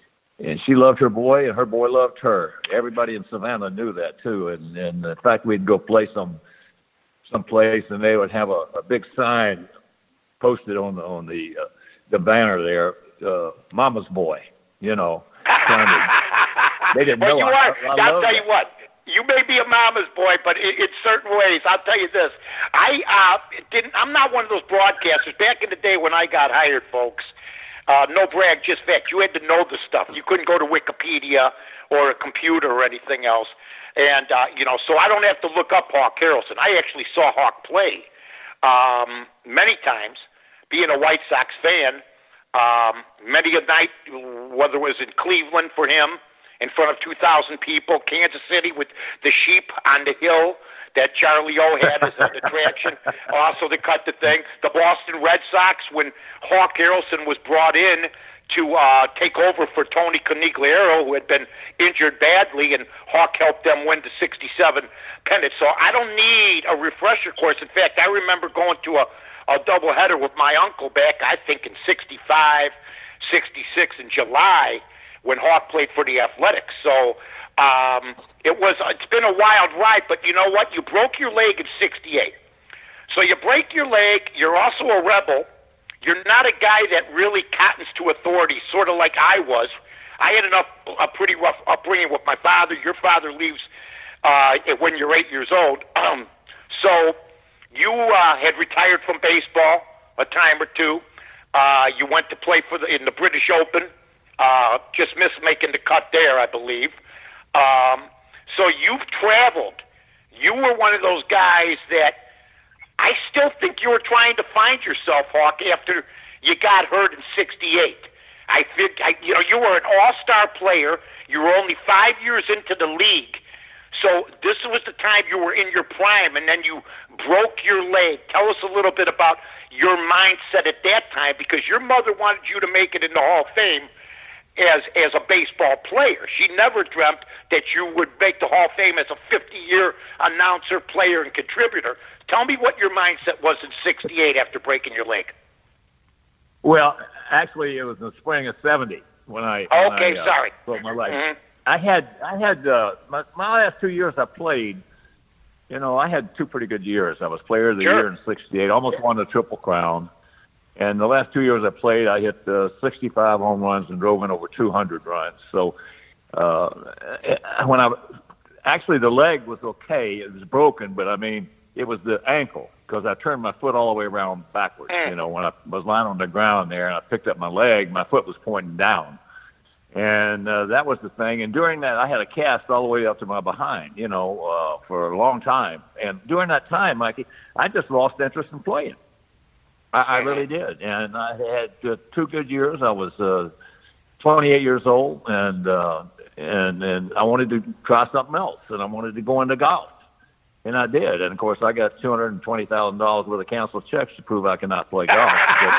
Speaker 14: and she loved her boy, and her boy loved her. Everybody in Savannah knew that too. And and in fact, we'd go play some some place, and they would have a, a big sign posted on the on the uh, the banner there. Uh, Mama's boy, you know. Trying to, they didn't
Speaker 3: well,
Speaker 14: know.
Speaker 3: you
Speaker 14: I,
Speaker 3: are.
Speaker 14: I, I
Speaker 3: I'll tell
Speaker 14: that.
Speaker 3: you what. You may be a mama's boy, but in, in certain ways, I'll tell you this. I uh, didn't. I'm not one of those broadcasters. Back in the day when I got hired, folks, uh, no brag, just fact. You had to know the stuff. You couldn't go to Wikipedia or a computer or anything else. And uh, you know, so I don't have to look up Hawk Harrelson. I actually saw Hawk play um, many times, being a White Sox fan. Um, many a night, whether it was in Cleveland for him, in front of two thousand people, Kansas City with the sheep on the hill that Charlie O had as an attraction, also to cut the thing. The Boston Red Sox, when Hawk Harrelson was brought in to uh, take over for Tony Conigliaro, who had been injured badly, and Hawk helped them win the sixty-seven pennant. So I don't need a refresher course. In fact, I remember going to a a doubleheader with my uncle back, I think, in sixty-five, sixty-six in July when Hawk played for the Athletics. So um, it was, it's been a wild ride, but you know what? You broke your leg in sixty-eight. So you break your leg. You're also a rebel. You're not a guy that really cottons to authority, sort of like I was. I had enough, a pretty rough upbringing with my father. Your father leaves uh, when you're eight years old. Um, so... You uh, had retired from baseball a time or two. Uh, you went to play for the in the British Open. Uh, just missed making the cut there, I believe. Um, so you've traveled. You were one of those guys that I still think you were trying to find yourself, Hawk, after you got hurt in sixty-eight. I think I, you know you were an all-star player. You were only five years into the league. So this was the time you were in your prime, and then you broke your leg. Tell us a little bit about your mindset at that time, because your mother wanted you to make it in the Hall of Fame as as a baseball player. She never dreamt that you would make the Hall of Fame as a fifty-year announcer, player, and contributor. Tell me what your mindset was in sixty-eight after breaking your leg.
Speaker 14: Well, actually, it was in the spring of seventy when I
Speaker 3: okay,
Speaker 14: when I, uh,
Speaker 3: sorry.
Speaker 14: broke my leg.
Speaker 3: Mm-hmm.
Speaker 14: I had I had uh, my, my last two years I played. You know, I had two pretty good years. I was Player of the
Speaker 3: Sure.
Speaker 14: Year in sixty-eight, almost won the Triple Crown. And the last two years I played, I hit uh, sixty-five home runs and drove in over two hundred runs. So uh, when I actually the leg was okay, it was broken, but I mean it was the ankle because I turned my foot all the way around backwards.
Speaker 3: Mm.
Speaker 14: You know, when I was lying on the ground there and I picked up my leg, my foot was pointing down. And uh, that was the thing. And during that, I had a cast all the way up to my behind, you know, uh, for a long time. And during that time, Mikey, I just lost interest in playing. I, I really did. And I had uh, two good years. I was uh, twenty-eight years old, and uh, and and I wanted to try something else, and I wanted to go into golf. And I did. And, of course, I got two hundred twenty thousand dollars worth of canceled checks to prove I could not play golf. But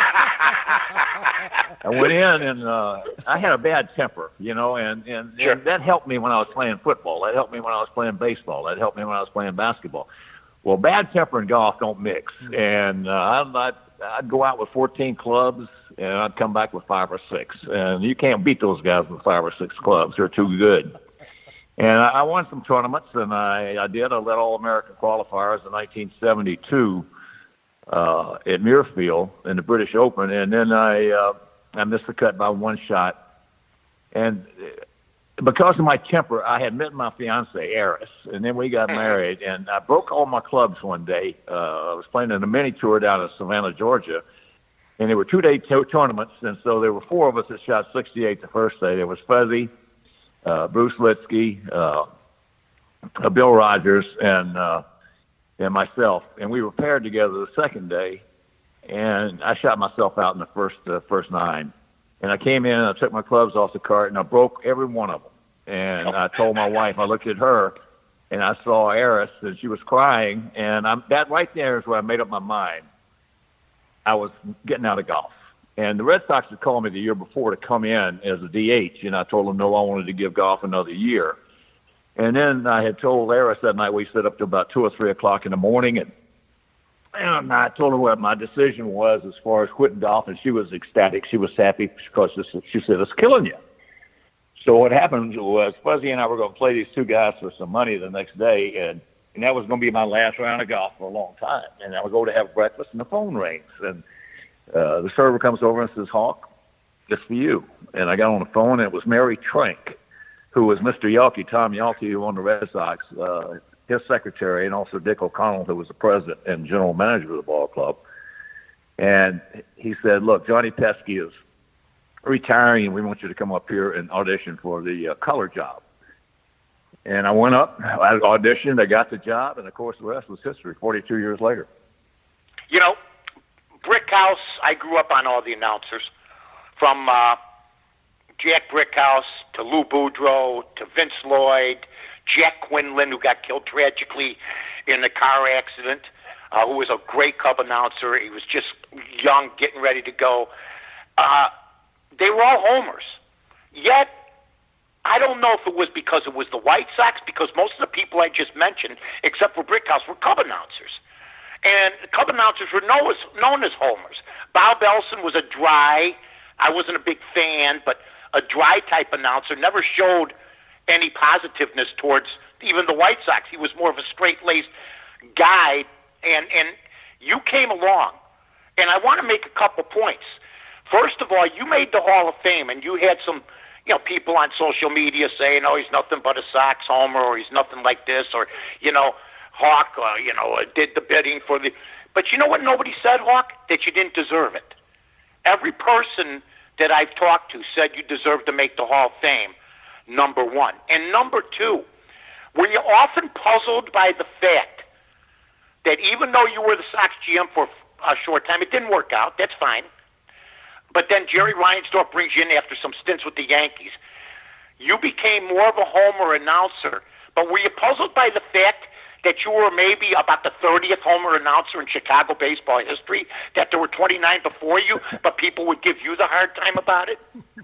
Speaker 14: I went in, and uh, I had a bad temper, you know, and, and,
Speaker 3: Sure.
Speaker 14: and that helped me when I was playing football. That helped me when I was playing baseball. That helped me when I was playing basketball. Well, bad temper and golf don't mix. And uh, I'd, I'd, I'd go out with fourteen clubs, and I'd come back with five or six. And you can't beat those guys with five or six clubs. They're too good. And I, I won some tournaments, and I, I did. I led All-American qualifiers in nineteen seventy-two uh, at Muirfield in the British Open. And then I... Uh, I missed the cut by one shot. And because of my temper, I had met my fiancée, Eris, and then we got married. And I broke all my clubs one day. Uh, I was playing in a mini tour down in Savannah, Georgia. And there were two-day t- tournaments, and so there were four of us that shot sixty-eight the first day. There was Fuzzy, uh, Bruce Litsky, uh, uh, Bill Rogers, and uh, and myself. And we were paired together the second day. and I shot myself out in the first uh, first nine. And I came in and I took my clubs off the cart and I broke every one of them. And I told my wife, I looked at her and I saw Eris and she was crying. And I'm, that right there is where I made up my mind. I was getting out of golf. And the Red Sox had called me the year before to come in as a D H. And I told them, no, I wanted to give golf another year. And then I had told Eris that night, we sit up to about two or three o'clock in the morning. And, and I told her what my decision was as far as quitting golf. And she was ecstatic. She was happy because she said, it's killing you. So what happened was Fuzzy and I were going to play these two guys for some money the next day. And, and that was going to be my last round of golf for a long time. And I would go to have breakfast and the phone rings. And uh, the server comes over and says, Hawk, it's for you. And I got on the phone and it was Mary Trank, who was Mister Yawkey, Tom Yawkey, who owned the Red Sox, uh, his secretary, and also Dick O'Connell, who was the president and general manager of the ball club. And he said, look, Johnny Pesky is retiring, and we want you to come up here and audition for the uh, color job. And I went up, I auditioned, I got the job, and, of course, the rest was history, forty-two years later.
Speaker 3: You know, Brickhouse, I grew up on all the announcers, from uh, Jack Brickhouse to Lou Boudreau to Vince Lloyd, Jack Quinlan, who got killed tragically in a car accident, uh, who was a great Cub announcer. He was just young, getting ready to go. Uh, they were all homers. Yet, I don't know if it was because it was the White Sox, because most of the people I just mentioned, except for Brickhouse, were Cub announcers. And the Cub announcers were known as, known as homers. Bob Elson was a dry, I wasn't a big fan, but a dry type announcer, never showed any positiveness towards even the White Sox. He was more of a straight-laced guy, and, and you came along. And I want to make a couple points. First of all, you made the Hall of Fame, and you had some, you know, people on social media saying, oh, he's nothing but a Sox homer, or he's nothing like this, or, you know, Hawk, uh, you know, uh, did the bidding for the... But you know what nobody said, Hawk? That you didn't deserve it. Every person that I've talked to said you deserve to make the Hall of Fame, number one. And number two, were you often puzzled by the fact that even though you were the Sox G M for a short time, it didn't work out, that's fine, but then Jerry Reinsdorf brings you in after some stints with the Yankees. You became more of a homer announcer, but were you puzzled by the fact that you were maybe about the thirtieth homer announcer in Chicago baseball history, that there were twenty-nine before you, but people would give you the hard time about it?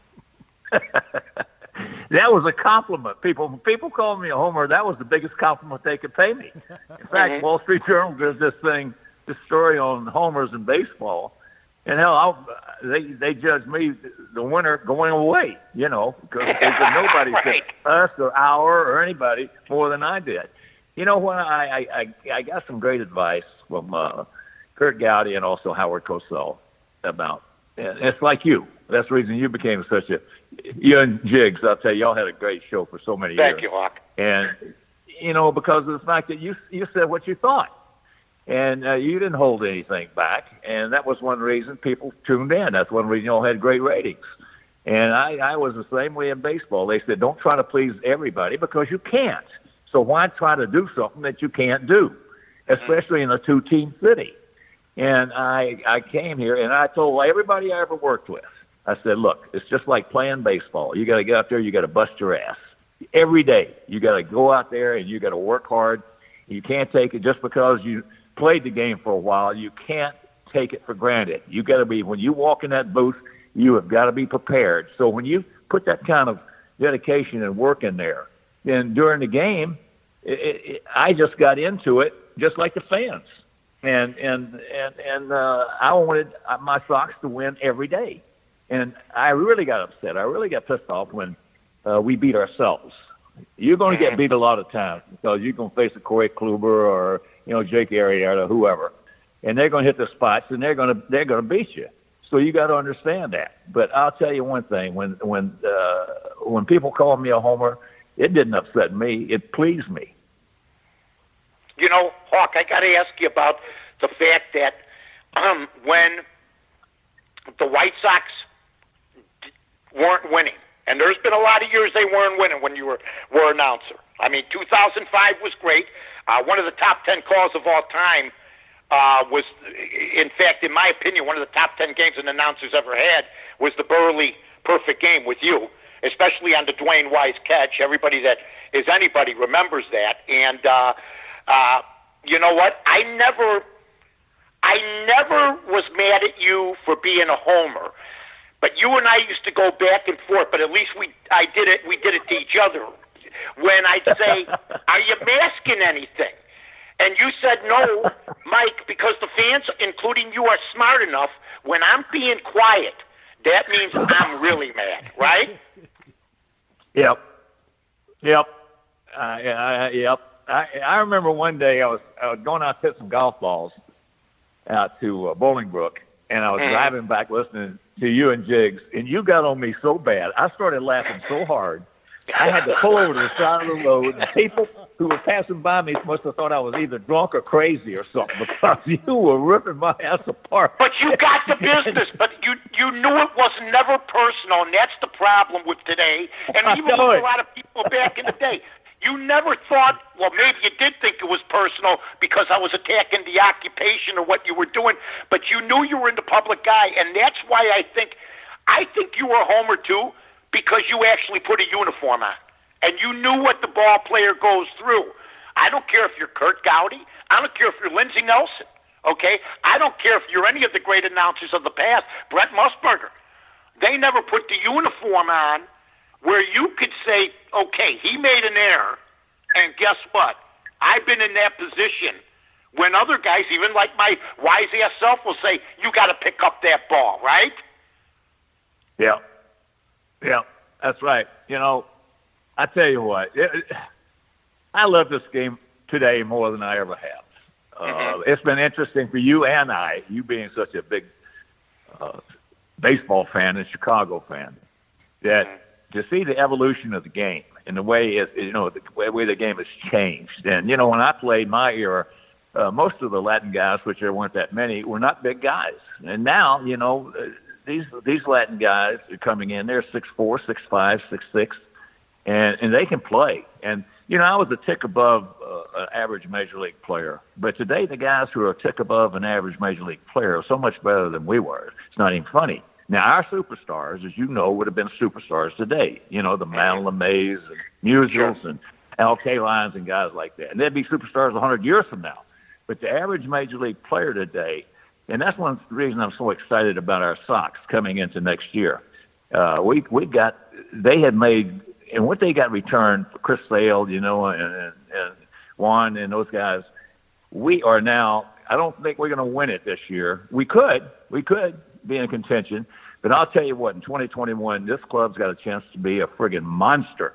Speaker 14: That was a compliment. People people called me a homer. That was the biggest compliment they could pay me. In fact, mm-hmm. Wall Street Journal does this thing, this story on homers in baseball. And hell, I'll, they they judged me the winner going away, you know, because nobody
Speaker 3: right.
Speaker 14: said us or our or anybody more than I did. You know what? I, I, I got some great advice from uh, Kurt Gowdy and also Howard Cosell about, and it's like you. That's the reason you became such a, you and Jiggs, I'll tell you, y'all had a great show for so many
Speaker 3: Thank
Speaker 14: years.
Speaker 3: Thank you, Hawk.
Speaker 14: And, you know, because of the fact that you you said what you thought. And uh, you didn't hold anything back. And that was one reason people tuned in. That's one reason y'all had great ratings. And I, I was the same way in baseball. They said, don't try to please everybody because you can't. So why try to do something that you can't do, especially in a two-team city? And I I came here, and I told everybody I ever worked with, I said, look, it's just like playing baseball. You got to get out there. You got to bust your ass. Every day, you got to go out there, and you got to work hard. You can't take it just because you played the game for a while. You can't take it for granted. You got to be, when you walk in that booth, you have got to be prepared. So when you put that kind of dedication and work in there, then during the game, it, it, I just got into it just like the fans. And and and, and uh, I wanted my Sox to win every day. And I really got upset. I really got pissed off when uh, we beat ourselves. You're going to get beat a lot of times because you're going to face a Corey Kluber or, you know, Jake Arrieta or whoever. And they're going to hit the spots, and they're going to they're going to beat you. So you got to understand that. But I'll tell you one thing: when when uh, when people call me a homer, it didn't upset me. It pleased me.
Speaker 3: You know, Hawk, I got to ask you about the fact that um, when the White Sox d- weren't winning, and there's been a lot of years they weren't winning when you were were announcer. I mean, two thousand five was great. Uh, one of the top ten calls of all time uh, was, in fact, in my opinion, one of the top ten games an announcer's ever had was the Burley perfect game with you, especially on the Dwayne Wise catch. Everybody that is anybody remembers that. And uh, uh, you know what? I never, I never was mad at you for being a homer. But you and I used to go back and forth. But at least we, I did it. We did it to each other. When I'd say, "Are you masking anything?" And you said no, Mike, because the fans, including you, are smart enough. When I'm being quiet, that means I'm really mad, right?
Speaker 14: Yep. Yep. Uh, yeah, yep. I, I remember one day I was I was going out to hit some golf balls out to uh, Bolingbrook, and I was mm. driving back listening to you and Jiggs, and you got on me so bad. I started laughing so hard. I had to pull over to the side of the road, and people who were passing by me must have thought I was either drunk or crazy or something, because you were ripping my ass apart.
Speaker 3: But you got the business, but you you knew it was never personal, and that's the problem with today, and even with a lot of people back in the day. You never thought, well, maybe you did think it was personal because I was attacking the occupation or what you were doing, but you knew you were in the public eye, and that's why I think, I think you were a homer too, because you actually put a uniform on, and you knew what the ball player goes through. I don't care if you're Kurt Gowdy. I don't care if you're Lindsey Nelson, okay? I don't care if you're any of the great announcers of the past, Brett Musburger. They never put the uniform on where you could say, okay, he made an error, and guess what? I've been in that position when other guys, even like my wise-ass self, will say, you got to pick up that ball, right?
Speaker 14: Yeah. Yeah, that's right. You know, I tell you what, it, I love this game today more than I ever have. Uh, mm-hmm. It's been interesting for you and I, you being such a big uh, baseball fan and Chicago fan, that mm-hmm. to see the evolution of the game and the way it, you know, the way the game has changed. And, you know, when I played my era, uh, most of the Latin guys, which there weren't that many, were not big guys. And now, you know, These these Latin guys are coming in. They're six four, six five, six six, and and they can play. And you know, I was a tick above uh, an average major league player, but today the guys who are a tick above an average major league player are so much better than we were. It's not even funny. Now our superstars, as you know, would have been superstars today. You know, the Madeline LeMays and Musils and Al Kalines and guys like that, and they'd be superstars a hundred years from now. But the average major league player today. And that's one reason I'm so excited about our Sox coming into next year. Uh, we we got they had made and what they got returned for Chris Sale, you know, and, and, and Juan and those guys. We are now. I don't think we're going to win it this year. We could, we could be in contention, but I'll tell you what. In twenty twenty-one, this club's got a chance to be a friggin' monster.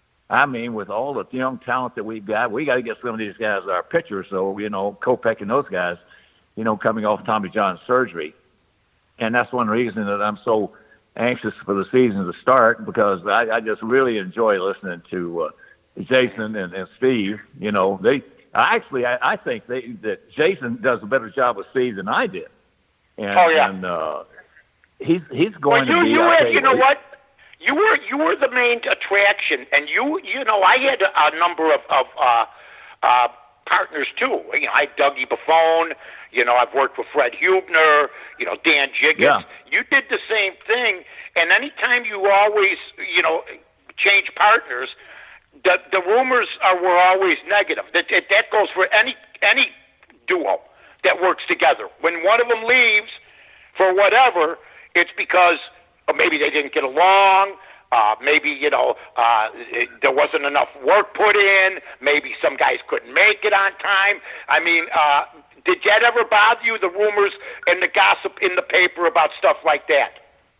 Speaker 14: I mean, with all the young talent that we've got, we got to get some of these guys our pitchers. So you know, Kopech and those guys. You know, coming off Tommy John surgery. And that's one reason that I'm so anxious for the season to start, because I, I just really enjoy listening to uh, Jason and, and Steve. You know, they actually, I, I think they, that Jason does a better job with Steve than I did. And,
Speaker 3: oh, yeah.
Speaker 14: And uh, he's, he's going
Speaker 3: well, you,
Speaker 14: to be...
Speaker 3: You,
Speaker 14: were,
Speaker 3: you know what? You were you were the main attraction, and you, you know, I had a, a number of, of uh, uh, partners, too. You know, I had Dougie Buffone. You know, I've worked with Fred Hubner, you know, Dan Jiggins.
Speaker 14: Yeah.
Speaker 3: You did the same thing. And anytime you always, you know, change partners, the the rumors are were always negative. That that goes for any any duo that works together. When one of them leaves for whatever, it's because or maybe they didn't get along. Uh, maybe, you know, uh, it, there wasn't enough work put in. Maybe some guys couldn't make it on time. I mean, uh, did that ever bother you, the rumors and the gossip in the paper about stuff like that?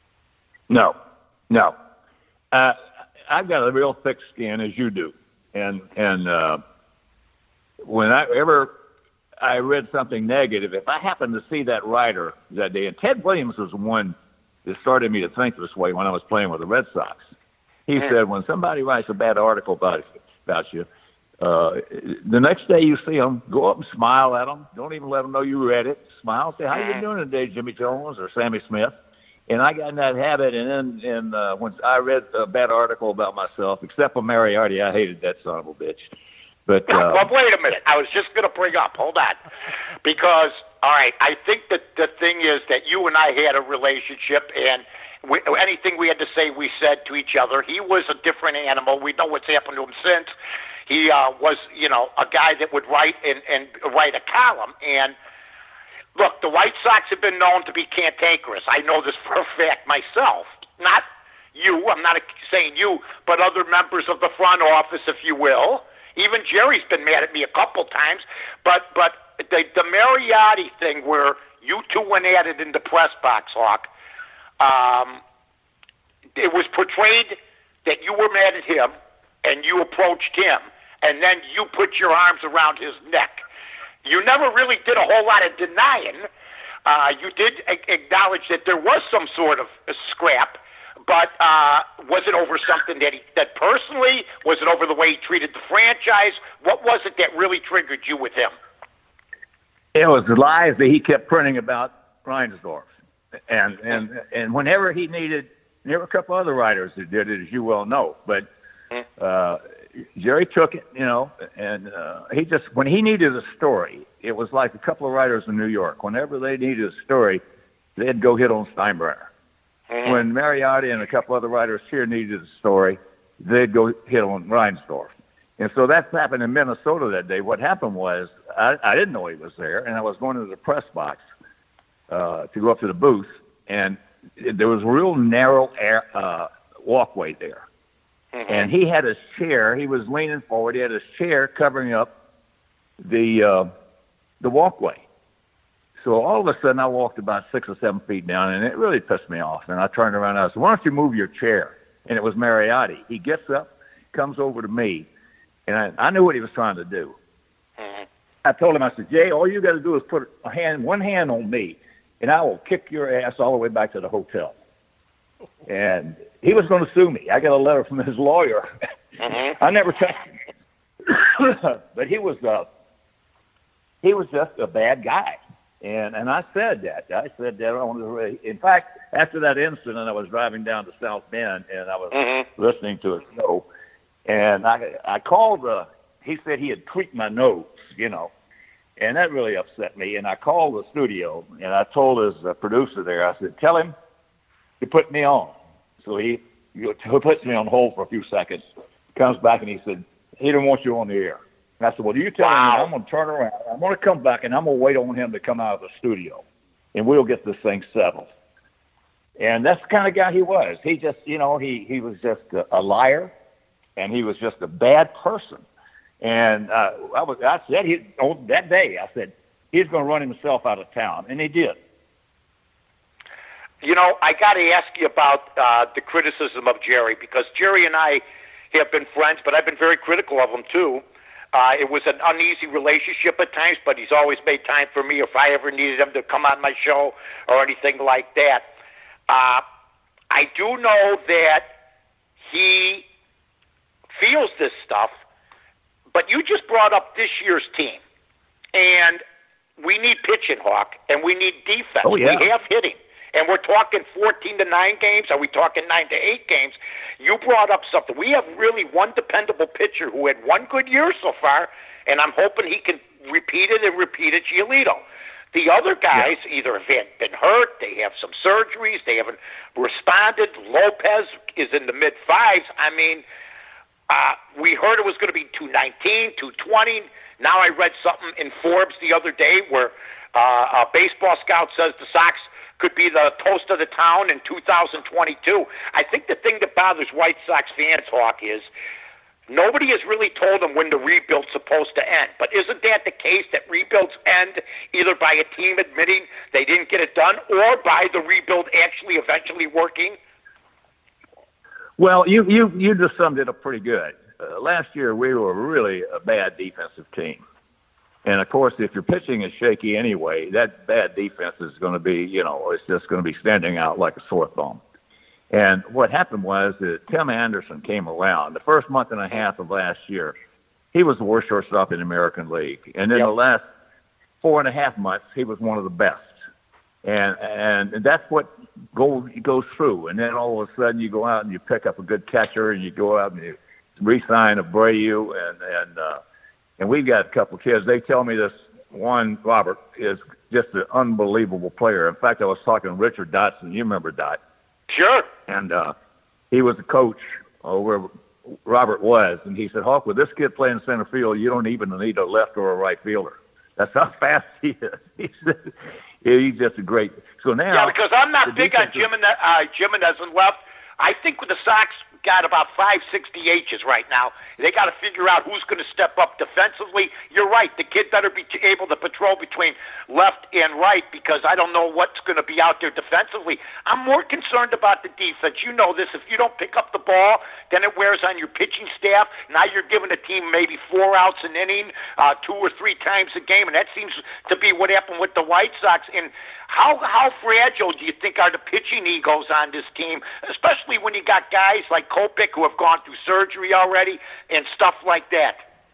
Speaker 14: No, no. Uh, I've got a real thick skin, as you do. And and uh, when I ever I read something negative, if I happened to see that writer that day, and Ted Williams was the one that started me to think this way when I was playing with the Red Sox. He mm. said, when somebody writes a bad article about about you, uh, the next day you see them, go up and smile at them. Don't even let them know you read it. Smile, say, how mm. you doing today, Jimmy Jones or Sammy Smith? And I got in that habit, and then and, uh, when I read a bad article about myself, except for Moriarty, I hated that son of a bitch.
Speaker 1: But uh,
Speaker 3: well, wait a minute. I was just going to bring up. Hold on, because all right, I think that the thing is that you and I had a relationship, and we, anything we had to say, we said to each other. He was a different animal. We know what's happened to him since. He uh, was, you know, a guy that would write and, and write a column. And look, the White Sox have been known to be cantankerous. I know this for a fact myself. Not you. I'm not saying you, but other members of the front office, if you will. Even Jerry's been mad at me a couple times. But but the, the Mariotti thing where you two went at it in the press box, Hawk, um, it was portrayed that you were mad at him and you approached him, and then you put your arms around his neck. You never really did a whole lot of denying. Uh, you did a- acknowledge that there was some sort of a scrap, but uh, was it over something that he, that personally? Was it over the way he treated the franchise? What was it that really triggered you with him?
Speaker 14: It was the lies that he kept printing about Reinsdorf. And, and, and whenever he needed, there were a couple other writers who did it, as you well know, but uh, Jerry took it, you know, and uh, he just, when he needed a story, it was like a couple of writers in New York. Whenever they needed a story, they'd go hit on Steinbrenner. Mm-hmm. When Mariotti and a couple other writers here needed a story, they'd go hit on Reinsdorf. And so that's happened in Minnesota that day. What happened was I, I didn't know he was there, and I was going to the press box uh, to go up to the booth, and there was a real narrow air, uh, walkway there. Mm-hmm. And he had his chair. He was leaning forward. He had his chair covering up the uh, the walkway. So all of a sudden, I walked about six or seven feet down, and it really pissed me off. And I turned around and I said, "Why don't you move your chair?" And it was Mariotti. He gets up, comes over to me, and I, I knew what he was trying to do. Mm-hmm. I told him, I said, "Jay, all you got to do is put a hand, one hand on me, and I will kick your ass all the way back to the hotel." And he was going to sue me. I got a letter from his lawyer. Mm-hmm. I never touched him. But he was uh, he was just a bad guy. And and I said that. I said that on the in fact, after that incident, I was driving down to South Bend, and I was mm-hmm. listening to a show. And I I called, uh, he said he had tweaked my nose, you know. And that really upset me. And I called the studio, and I told his uh, producer there, I said, "Tell him to put me on." So he, he puts me on hold for a few seconds, comes back, and he said, "He didn't want you on the air." And I said, "Well, you tell wow. him I'm going to turn around. I'm going to come back, and I'm going to wait on him to come out of the studio, and we'll get this thing settled." And that's the kind of guy he was. He just, you know, he, he was just a, a liar, and he was just a bad person. And uh, I was, I said he, oh, that day, I said, he's going to run himself out of town, and he did.
Speaker 3: You know, I got to ask you about uh, the criticism of Jerry, because Jerry and I have been friends, but I've been very critical of him, too. Uh, it was an uneasy relationship at times, but he's always made time for me if I ever needed him to come on my show or anything like that. Uh, I do know that he feels this stuff, but you just brought up this year's team, and we need pitching, Hawk, and we need defense.
Speaker 14: Oh, yeah.
Speaker 3: We have hitting. And we're talking fourteen to nine games. Are we talking nine to eight games? You brought up something. We have really one dependable pitcher who had one good year so far, and I'm hoping he can repeat it and repeat it, Giolito. The other guys yeah. either have been hurt, they have some surgeries, they haven't responded. Lopez is in the mid-fives. I mean, uh, we heard it was going to be two nineteen, two twenty. Now I read something in Forbes the other day where uh, a baseball scout says the Sox could be the toast of the town in two thousand twenty-two. I think the thing that bothers White Sox fans, Hawk, is nobody has really told them when the rebuild's supposed to end. But isn't that the case, that rebuilds end either by a team admitting they didn't get it done or by the rebuild actually eventually working?
Speaker 14: Well, you, you, you just summed it up pretty good. Uh, last year, we were really a bad defensive team. And, of course, if your pitching is shaky anyway, that bad defense is going to be, you know, it's just going to be standing out like a sore thumb. And what happened was that Tim Anderson came around. The first month and a half of last year, he was the worst shortstop in the American League. And in yep. the last four and a half months, he was one of the best. And and that's what goes, goes through. And then all of a sudden you go out and you pick up a good catcher, and you go out and you re-sign Abreu, and, and uh, and we've got a couple of kids. They tell me this one, Robert, is just an unbelievable player. In fact, I was talking to Richard Dotson. You remember Dot?
Speaker 3: Sure.
Speaker 14: And uh, he was a coach over Robert was, and he said, Hawk, with this kid playing center field, you don't even need a left or a right fielder. That's how fast he is. He said, he's just a great. So now,
Speaker 3: yeah, because I'm not big on Jimenez, uh, Jimenez and left. I think with the Sox got about five, six D Hs right now. They got to figure out who's going to step up defensively. You're right. The kid better be able to patrol between left and right because I don't know what's going to be out there defensively. I'm more concerned about the defense. You know this. If you don't pick up the ball, then it wears on your pitching staff. Now you're giving a team maybe four outs an inning, uh, two or three times a game, and that seems to be what happened with the White Sox. And how how fragile do you think are the pitching egos on this team, especially when you got guys like Kopech who have gone through surgery already and stuff like that?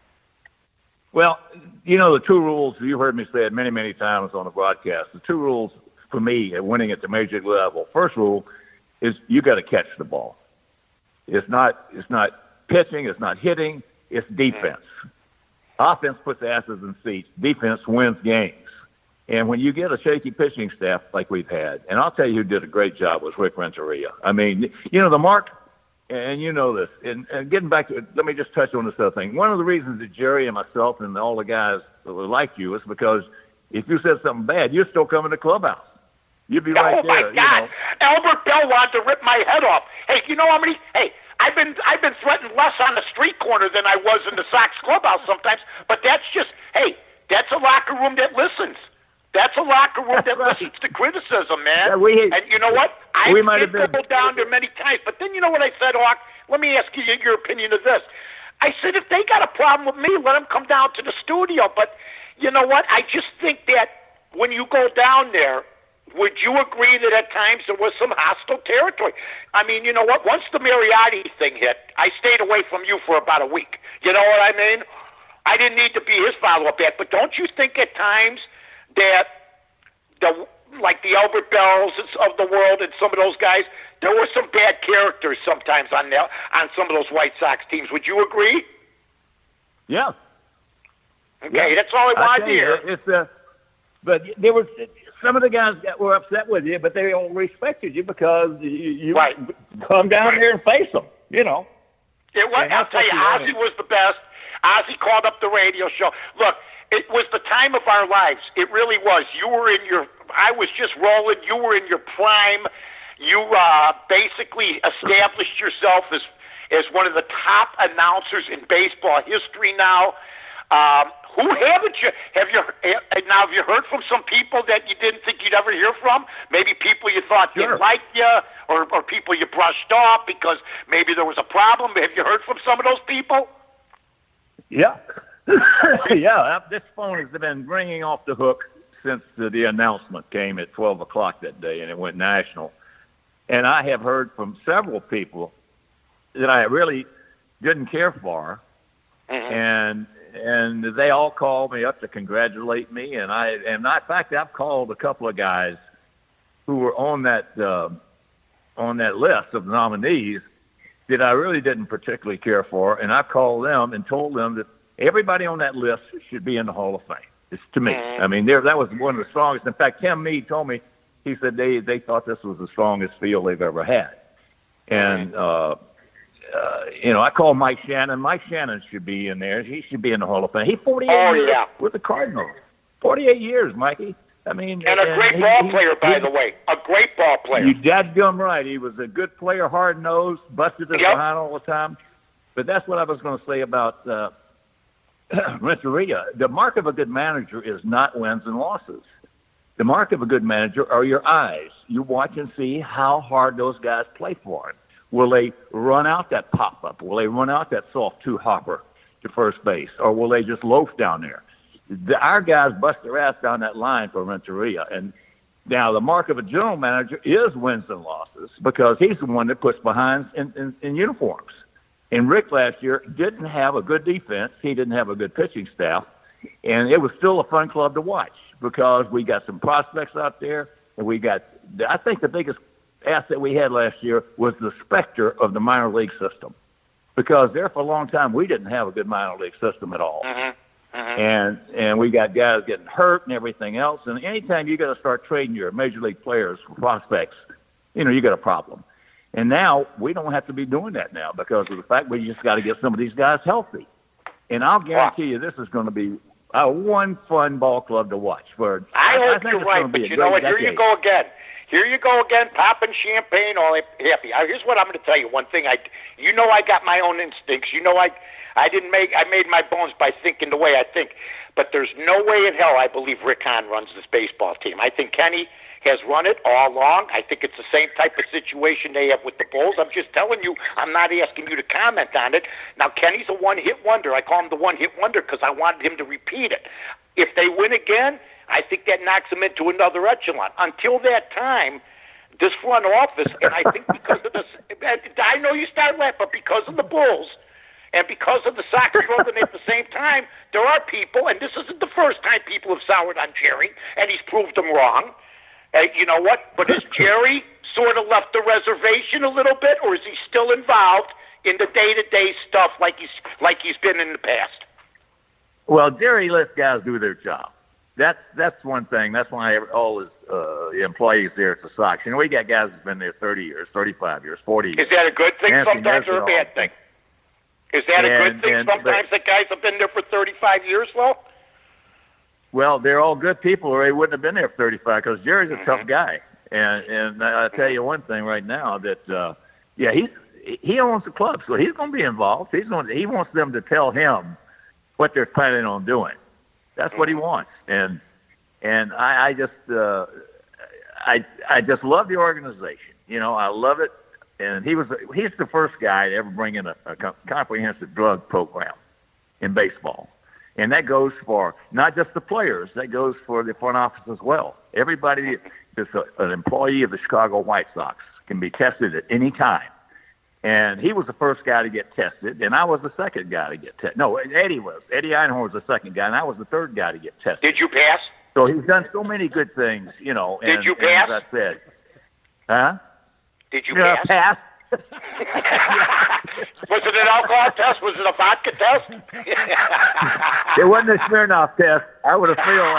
Speaker 14: Well, you know, the two rules, you've heard me say it many, many times on the broadcast, the two rules for me at winning at the major league level. First rule is you got to catch the ball. It's not it's not pitching, it's not hitting, it's defense. Mm-hmm. Offense puts asses in seats. Defense wins games. And when you get a shaky pitching staff like we've had, and I'll tell you who did a great job was Rick Renteria. I mean, you know, the mark, and you know this, and, and getting back to it, let me just touch on this other thing. One of the reasons that Jerry and myself and all the guys like you is because if you said something bad, you'd still come in the clubhouse. You'd be right
Speaker 3: oh
Speaker 14: there.
Speaker 3: Oh, my God.
Speaker 14: You know.
Speaker 3: Albert Bell wanted to rip my head off. Hey, you know how many, hey, I've been I've been threatened less on the street corner than I was in the Sox clubhouse sometimes, but that's just, hey, that's a locker room that listens. That's a locker room that right. listens to criticism, man.
Speaker 14: Yeah, we,
Speaker 3: and you know what? I
Speaker 14: we
Speaker 3: did go been... down there many times. But then you know what I said, Hawk? Let me ask you your opinion of this. I said, if they got a problem with me, let them come down to the studio. But you know what? I just think that when you go down there, would you agree that at times there was some hostile territory? I mean, you know what? Once the Mariotti thing hit, I stayed away from you for about a week. You know what I mean? I didn't need to be his follow-up act. But don't you think at times that the like the Albert Bells of the world and some of those guys, there were some bad characters sometimes on the, on some of those White Sox teams. Would you agree?
Speaker 14: Yeah.
Speaker 3: Okay,
Speaker 14: yeah.
Speaker 3: that's all I wanted to hear.
Speaker 14: It's uh, but there was some of the guys that were upset with you, but they all respected you because you, you
Speaker 3: right.
Speaker 14: come down right. there and face them. You know.
Speaker 3: It was. I'll tell you, Ozzie was the best. Ozzie called up the radio show. Look. It was the time of our lives. It really was. You were in your, I was just rolling. You were in your prime. You uh, basically established yourself as as one of the top announcers in baseball history now. Um, who haven't you, have you, now have you heard from some people that you didn't think you'd ever hear from? Maybe people you thought
Speaker 14: sure.
Speaker 3: didn't like you, or, or people you brushed off because maybe there was a problem. Have you heard from some of those people?
Speaker 14: Yeah. yeah, this phone has been ringing off the hook since the, the announcement came at twelve o'clock that day, and it went national. And I have heard from several people that I really didn't care for,
Speaker 3: mm-hmm.
Speaker 14: and and they all called me up to congratulate me. And I, and in fact, I've called a couple of guys who were on that uh, on that list of nominees that I really didn't particularly care for, and I called them and told them that everybody on that list should be in the Hall of Fame. It's to me. I mean, there that was one of the strongest. In fact, Tim Meade told me, he said they, they thought this was the strongest field they've ever had. And, uh, uh, you know, I called Mike Shannon. Mike Shannon should be in there. He should be in the Hall of Fame. He's forty-eight
Speaker 3: oh,
Speaker 14: years
Speaker 3: yeah.
Speaker 14: with the Cardinals. forty-eight years, Mikey. I mean,
Speaker 3: and a
Speaker 14: and
Speaker 3: great
Speaker 14: he,
Speaker 3: ball
Speaker 14: he,
Speaker 3: player, by
Speaker 14: he,
Speaker 3: the way. A great ball player.
Speaker 14: You dadgum right. He was a good player, hard-nosed, busted us
Speaker 3: yep.
Speaker 14: behind all the time. But that's what I was going to say about uh, Renteria. The mark of a good manager is not wins and losses. The mark of a good manager are your eyes. You watch and see how hard those guys play for him. Will they run out that pop-up? Will they run out that soft two-hopper to first base? Or will they just loaf down there? The, our guys bust their ass down that line for Renteria. And now the mark of a general manager is wins and losses because he's the one that puts behinds in, in, in uniforms. And Rick last year didn't have a good defense. He didn't have a good pitching staff. And it was still a fun club to watch because we got some prospects out there. And we got, I think the biggest asset we had last year was the specter of the minor league system. Because there for a long time, we didn't have a good minor league system at all.
Speaker 3: Mm-hmm.
Speaker 14: And and we got guys getting hurt and everything else. And anytime you got to start trading your major league players for prospects, you know, you got a problem. And now we don't have to be doing that now because of the fact we just got to get some of these guys healthy. And I'll guarantee you this is going to be a one fun ball club to watch. For
Speaker 3: I, I hope
Speaker 14: think
Speaker 3: you're
Speaker 14: it's
Speaker 3: right,
Speaker 14: gonna be
Speaker 3: but
Speaker 14: a
Speaker 3: you know
Speaker 14: great
Speaker 3: what? Here you
Speaker 14: decade.
Speaker 3: go again. Here you go again, popping champagne, all happy. Uh, Here's what I'm going to tell you. One thing, I, you know, I got my own instincts. You know, I, I didn't make, I made my bones by thinking the way I think. But there's no way in hell I believe Rick Hahn runs this baseball team. I think Kenny has run it all along. I think it's the same type of situation they have with the Bulls. I'm just telling you, I'm not asking you to comment on it. Now, Kenny's a one-hit wonder. I call him the one-hit wonder because I wanted him to repeat it. If they win again, I think that knocks him into another echelon. Until that time, this front office, and I think because of this, I know you start laughing, but because of the Bulls and because of the Sox struggling at the same time, there are people, and this isn't the first time people have soured on Jerry, and he's proved them wrong. Uh, you know what? But has Jerry sort of left the reservation a little bit, or is he still involved in the day-to-day stuff like he's like he's been in the past?
Speaker 14: Well, Jerry lets guys do their job. That's that's one thing. That's why all his uh, employees there at the Sox. You know, we got guys who've been there thirty years, thirty-five years, forty years.
Speaker 3: Is that a good thing
Speaker 14: Anthony
Speaker 3: sometimes or a bad thing? Is that a
Speaker 14: And-
Speaker 3: good thing
Speaker 14: and-
Speaker 3: sometimes that guys have been there for thirty-five years, though?
Speaker 14: Well, they're all good people, or they wouldn't have been there for thirty-five. Because Jerry's a
Speaker 3: Mm-hmm.
Speaker 14: tough guy, and and I tell you one thing right now that uh, yeah, he's he owns the club, so he's going to be involved. He's going he wants them to tell him what they're planning on doing. That's what he wants, and and I, I just uh, I I just love the organization. You know, I love it, and he was he's the first guy to ever bring in a, a com- comprehensive drug program in baseball, and that goes for not just the players, that goes for the front office as well. Everybody that's a, an employee of the Chicago White Sox can be tested at any time. And he was the first guy to get tested, and I was the second guy to get tested. No, Eddie was. Eddie Einhorn was the second guy, and I was the third guy to get tested.
Speaker 3: Did you pass?
Speaker 14: So he's done so many good things, you know. And,
Speaker 3: Did you
Speaker 14: and
Speaker 3: pass?
Speaker 14: as I said, huh?
Speaker 3: Did you
Speaker 14: Yeah,
Speaker 3: pass?
Speaker 14: pass.
Speaker 3: Was it an alcohol test? Was it a vodka test?
Speaker 14: It wasn't a Smirnoff test. I would have failed.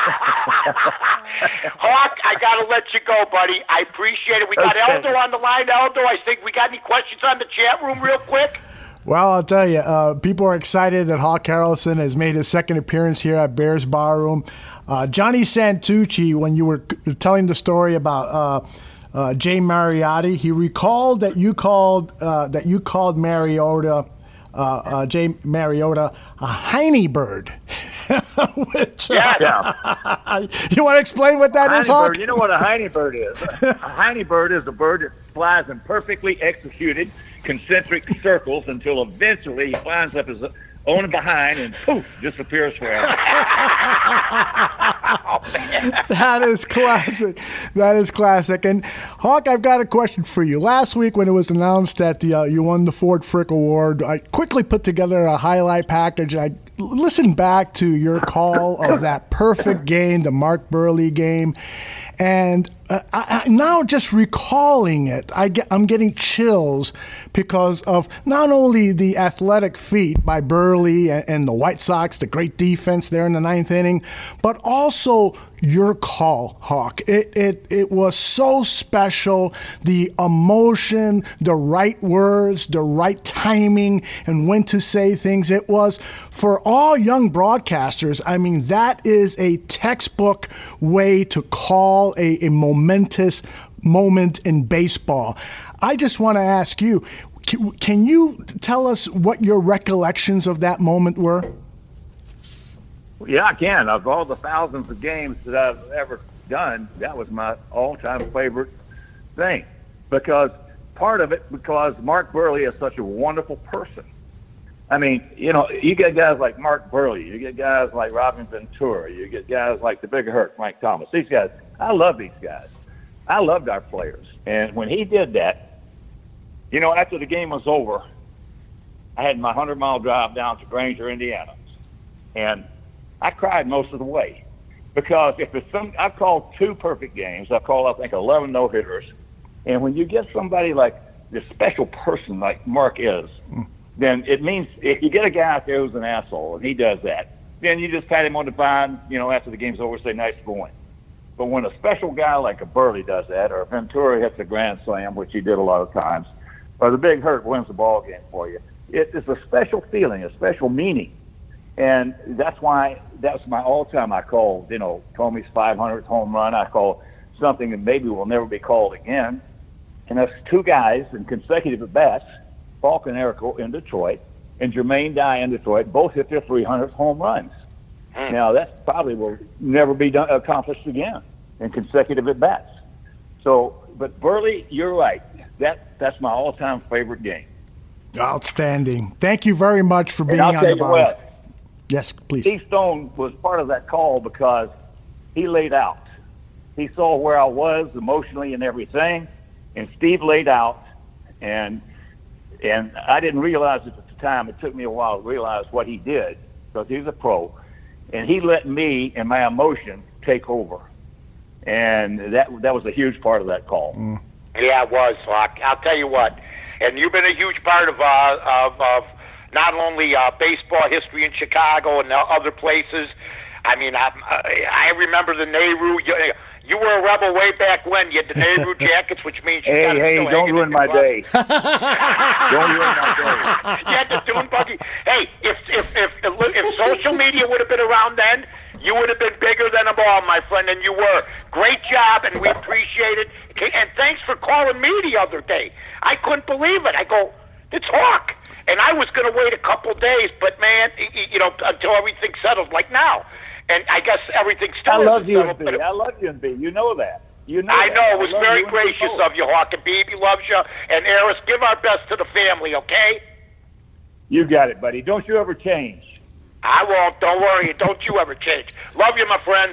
Speaker 3: Hawk, I got to let you go, buddy. I appreciate it. We got
Speaker 2: Okay.
Speaker 3: Eldo on the line. Eldo, I think we got any questions on the chat room real quick?
Speaker 2: Well, I'll tell you, uh, people are excited that Hawk Harrelson has made his second appearance here at Bears Barroom. Uh, Johnny Santucci, when you were c- telling the story about uh, uh, Jay Mariotti, he recalled that you called uh, that you called Mariota, uh, uh, Jay Mariota, a Heine bird. Which, uh,
Speaker 14: Yeah.
Speaker 2: you want to explain what that is, Hawk?
Speaker 14: Bird, you know what a Heine bird is? A Heine bird is a bird that flies in perfectly executed concentric circles until eventually he finds up his own behind and poof, disappears forever.
Speaker 2: That is classic. That is classic. And Hawk, I've got a question for you. Last week when it was announced that uh, you won the Ford Frick Award, I quickly put together a highlight package. I listened back to your call of that perfect game, the Mark Burley game. And uh, I, I, now just recalling it, I get, I'm getting chills because of not only the athletic feat by Burley and, and the White Sox, the great defense there in the ninth inning, but also your call, Hawk. It, it, it was so special, the emotion, the right words, the right timing, and when to say things. It was, for all young broadcasters, I mean, that is a textbook way to call a, a momentous moment in baseball. I just want to ask you, can, can you tell us what your recollections of that moment were?
Speaker 14: Yeah, I can. Of all the thousands of games that I've ever done, that was my all-time favorite thing. Because part of it, because Mark Burley is such a wonderful person. I mean, you know, you get guys like Mark Burley, you get guys like Robin Ventura, you get guys like the Big Hurt, Mike Thomas. These guys, I love these guys. I loved our players. And when he did that, you know, after the game was over, I had my hundred-mile drive down to Granger, Indiana. And I cried most of the way because if it's some, I called two perfect games. I called, I think, eleven no-hitters. And when you get somebody like this special person like Mark is, then it means if you get a guy out there who's an asshole and he does that, then you just pat him on the behind, you know, after the game's over, say, nice going. But when a special guy like a Burley does that, or Ventura hits a grand slam, which he did a lot of times, or the Big Hurt wins the ball game for you, it is a special feeling, a special meaning. And that's why that's my all-time I call, you know, Comey's five hundredth home run. I call something that maybe will never be called again. And that's two guys in consecutive at-bats, Falk and Eric in Detroit, and Jermaine Dye in Detroit, both hit their three hundredth home runs. Mm. Now, that probably will never be done, accomplished again in consecutive at-bats. So, but Burley, you're right. That That's my all-time favorite game.
Speaker 2: Outstanding. Thank you very much for being
Speaker 14: and I'll
Speaker 2: on
Speaker 14: tell
Speaker 2: the
Speaker 14: you
Speaker 2: bar.
Speaker 14: what,
Speaker 2: Yes, please.
Speaker 14: Steve Stone was part of that call because he laid out. He saw where I was emotionally and everything, and Steve laid out, and and I didn't realize it at the time. It took me a while to realize what he did because he's a pro, and he let me and my emotion take over, and that that was a huge part of that call.
Speaker 2: Mm.
Speaker 3: Yeah, it was, Hawk. I'll tell you what, and you've been a huge part of uh, of, of not only uh, baseball history in Chicago and uh, other places. I mean, I, I remember the Nehru. You, you were a rebel way back when. You had the Nehru jackets, which means you
Speaker 14: hey,
Speaker 3: got
Speaker 14: hey,
Speaker 3: still
Speaker 14: don't ruin my day. Don't ruin my
Speaker 3: day. You had the dune buggy. Hey, if if if if social media would have been around then, you would have been bigger than them all, my friend, and you were. Great job, and we appreciate it. And thanks for calling me the other day. I couldn't believe it. I go, it's Hawk. And I was going to wait a couple days, but, man, you know, until everything settled, like now. And I guess everything still
Speaker 14: I love you,
Speaker 3: settled.
Speaker 14: and B. I love you, and B. You know that. You know
Speaker 3: I
Speaker 14: that.
Speaker 3: know. It
Speaker 14: I
Speaker 3: was
Speaker 14: love
Speaker 3: very
Speaker 14: you
Speaker 3: gracious of you, Hawk. And B B loves you. And Eris, give our best to the family, okay?
Speaker 14: You got it, buddy. Don't you ever change.
Speaker 3: I won't. Don't worry. Don't you ever change. Love you, my friend.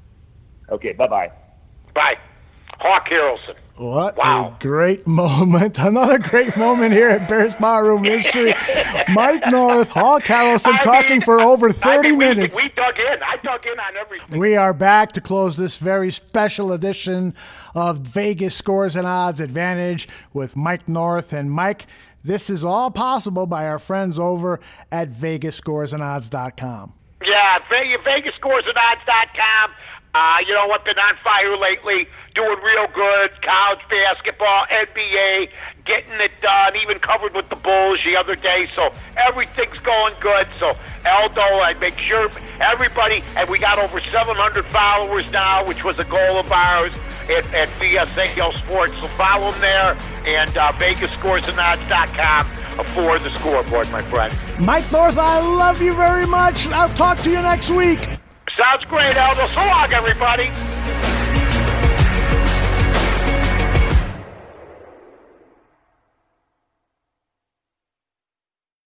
Speaker 14: Okay, bye-bye.
Speaker 3: Bye. Hawk Harrelson.
Speaker 2: What
Speaker 3: wow.
Speaker 2: a great moment. Another great moment here at Bears Barroom History. Mike North, Hawk Harrelson, talking
Speaker 3: mean,
Speaker 2: for over thirty
Speaker 3: I mean, we,
Speaker 2: minutes.
Speaker 3: We dug in. I dug in on everything.
Speaker 2: We are back to close this very special edition of Vegas Scores and Odds Advantage with Mike North. And Mike, this is all possible by our friends over at Vegas Scores and Odds dot com.
Speaker 3: Yeah, Vegas Scores and Odds dot com. Uh, you know what, been on fire lately, doing real good, college basketball, N B A, getting it done, even covered with the Bulls the other day, so everything's going good. So, Aldo, I make sure everybody, and we got over seven hundred followers now, which was a goal of ours at, at V S A L Sports, so follow them there, and uh, Vegas Scores and Odds dot com for the scoreboard, my friend.
Speaker 2: Mike North, I love you very much. I'll talk to you next week.
Speaker 3: Sounds great, Aldo. So long, everybody.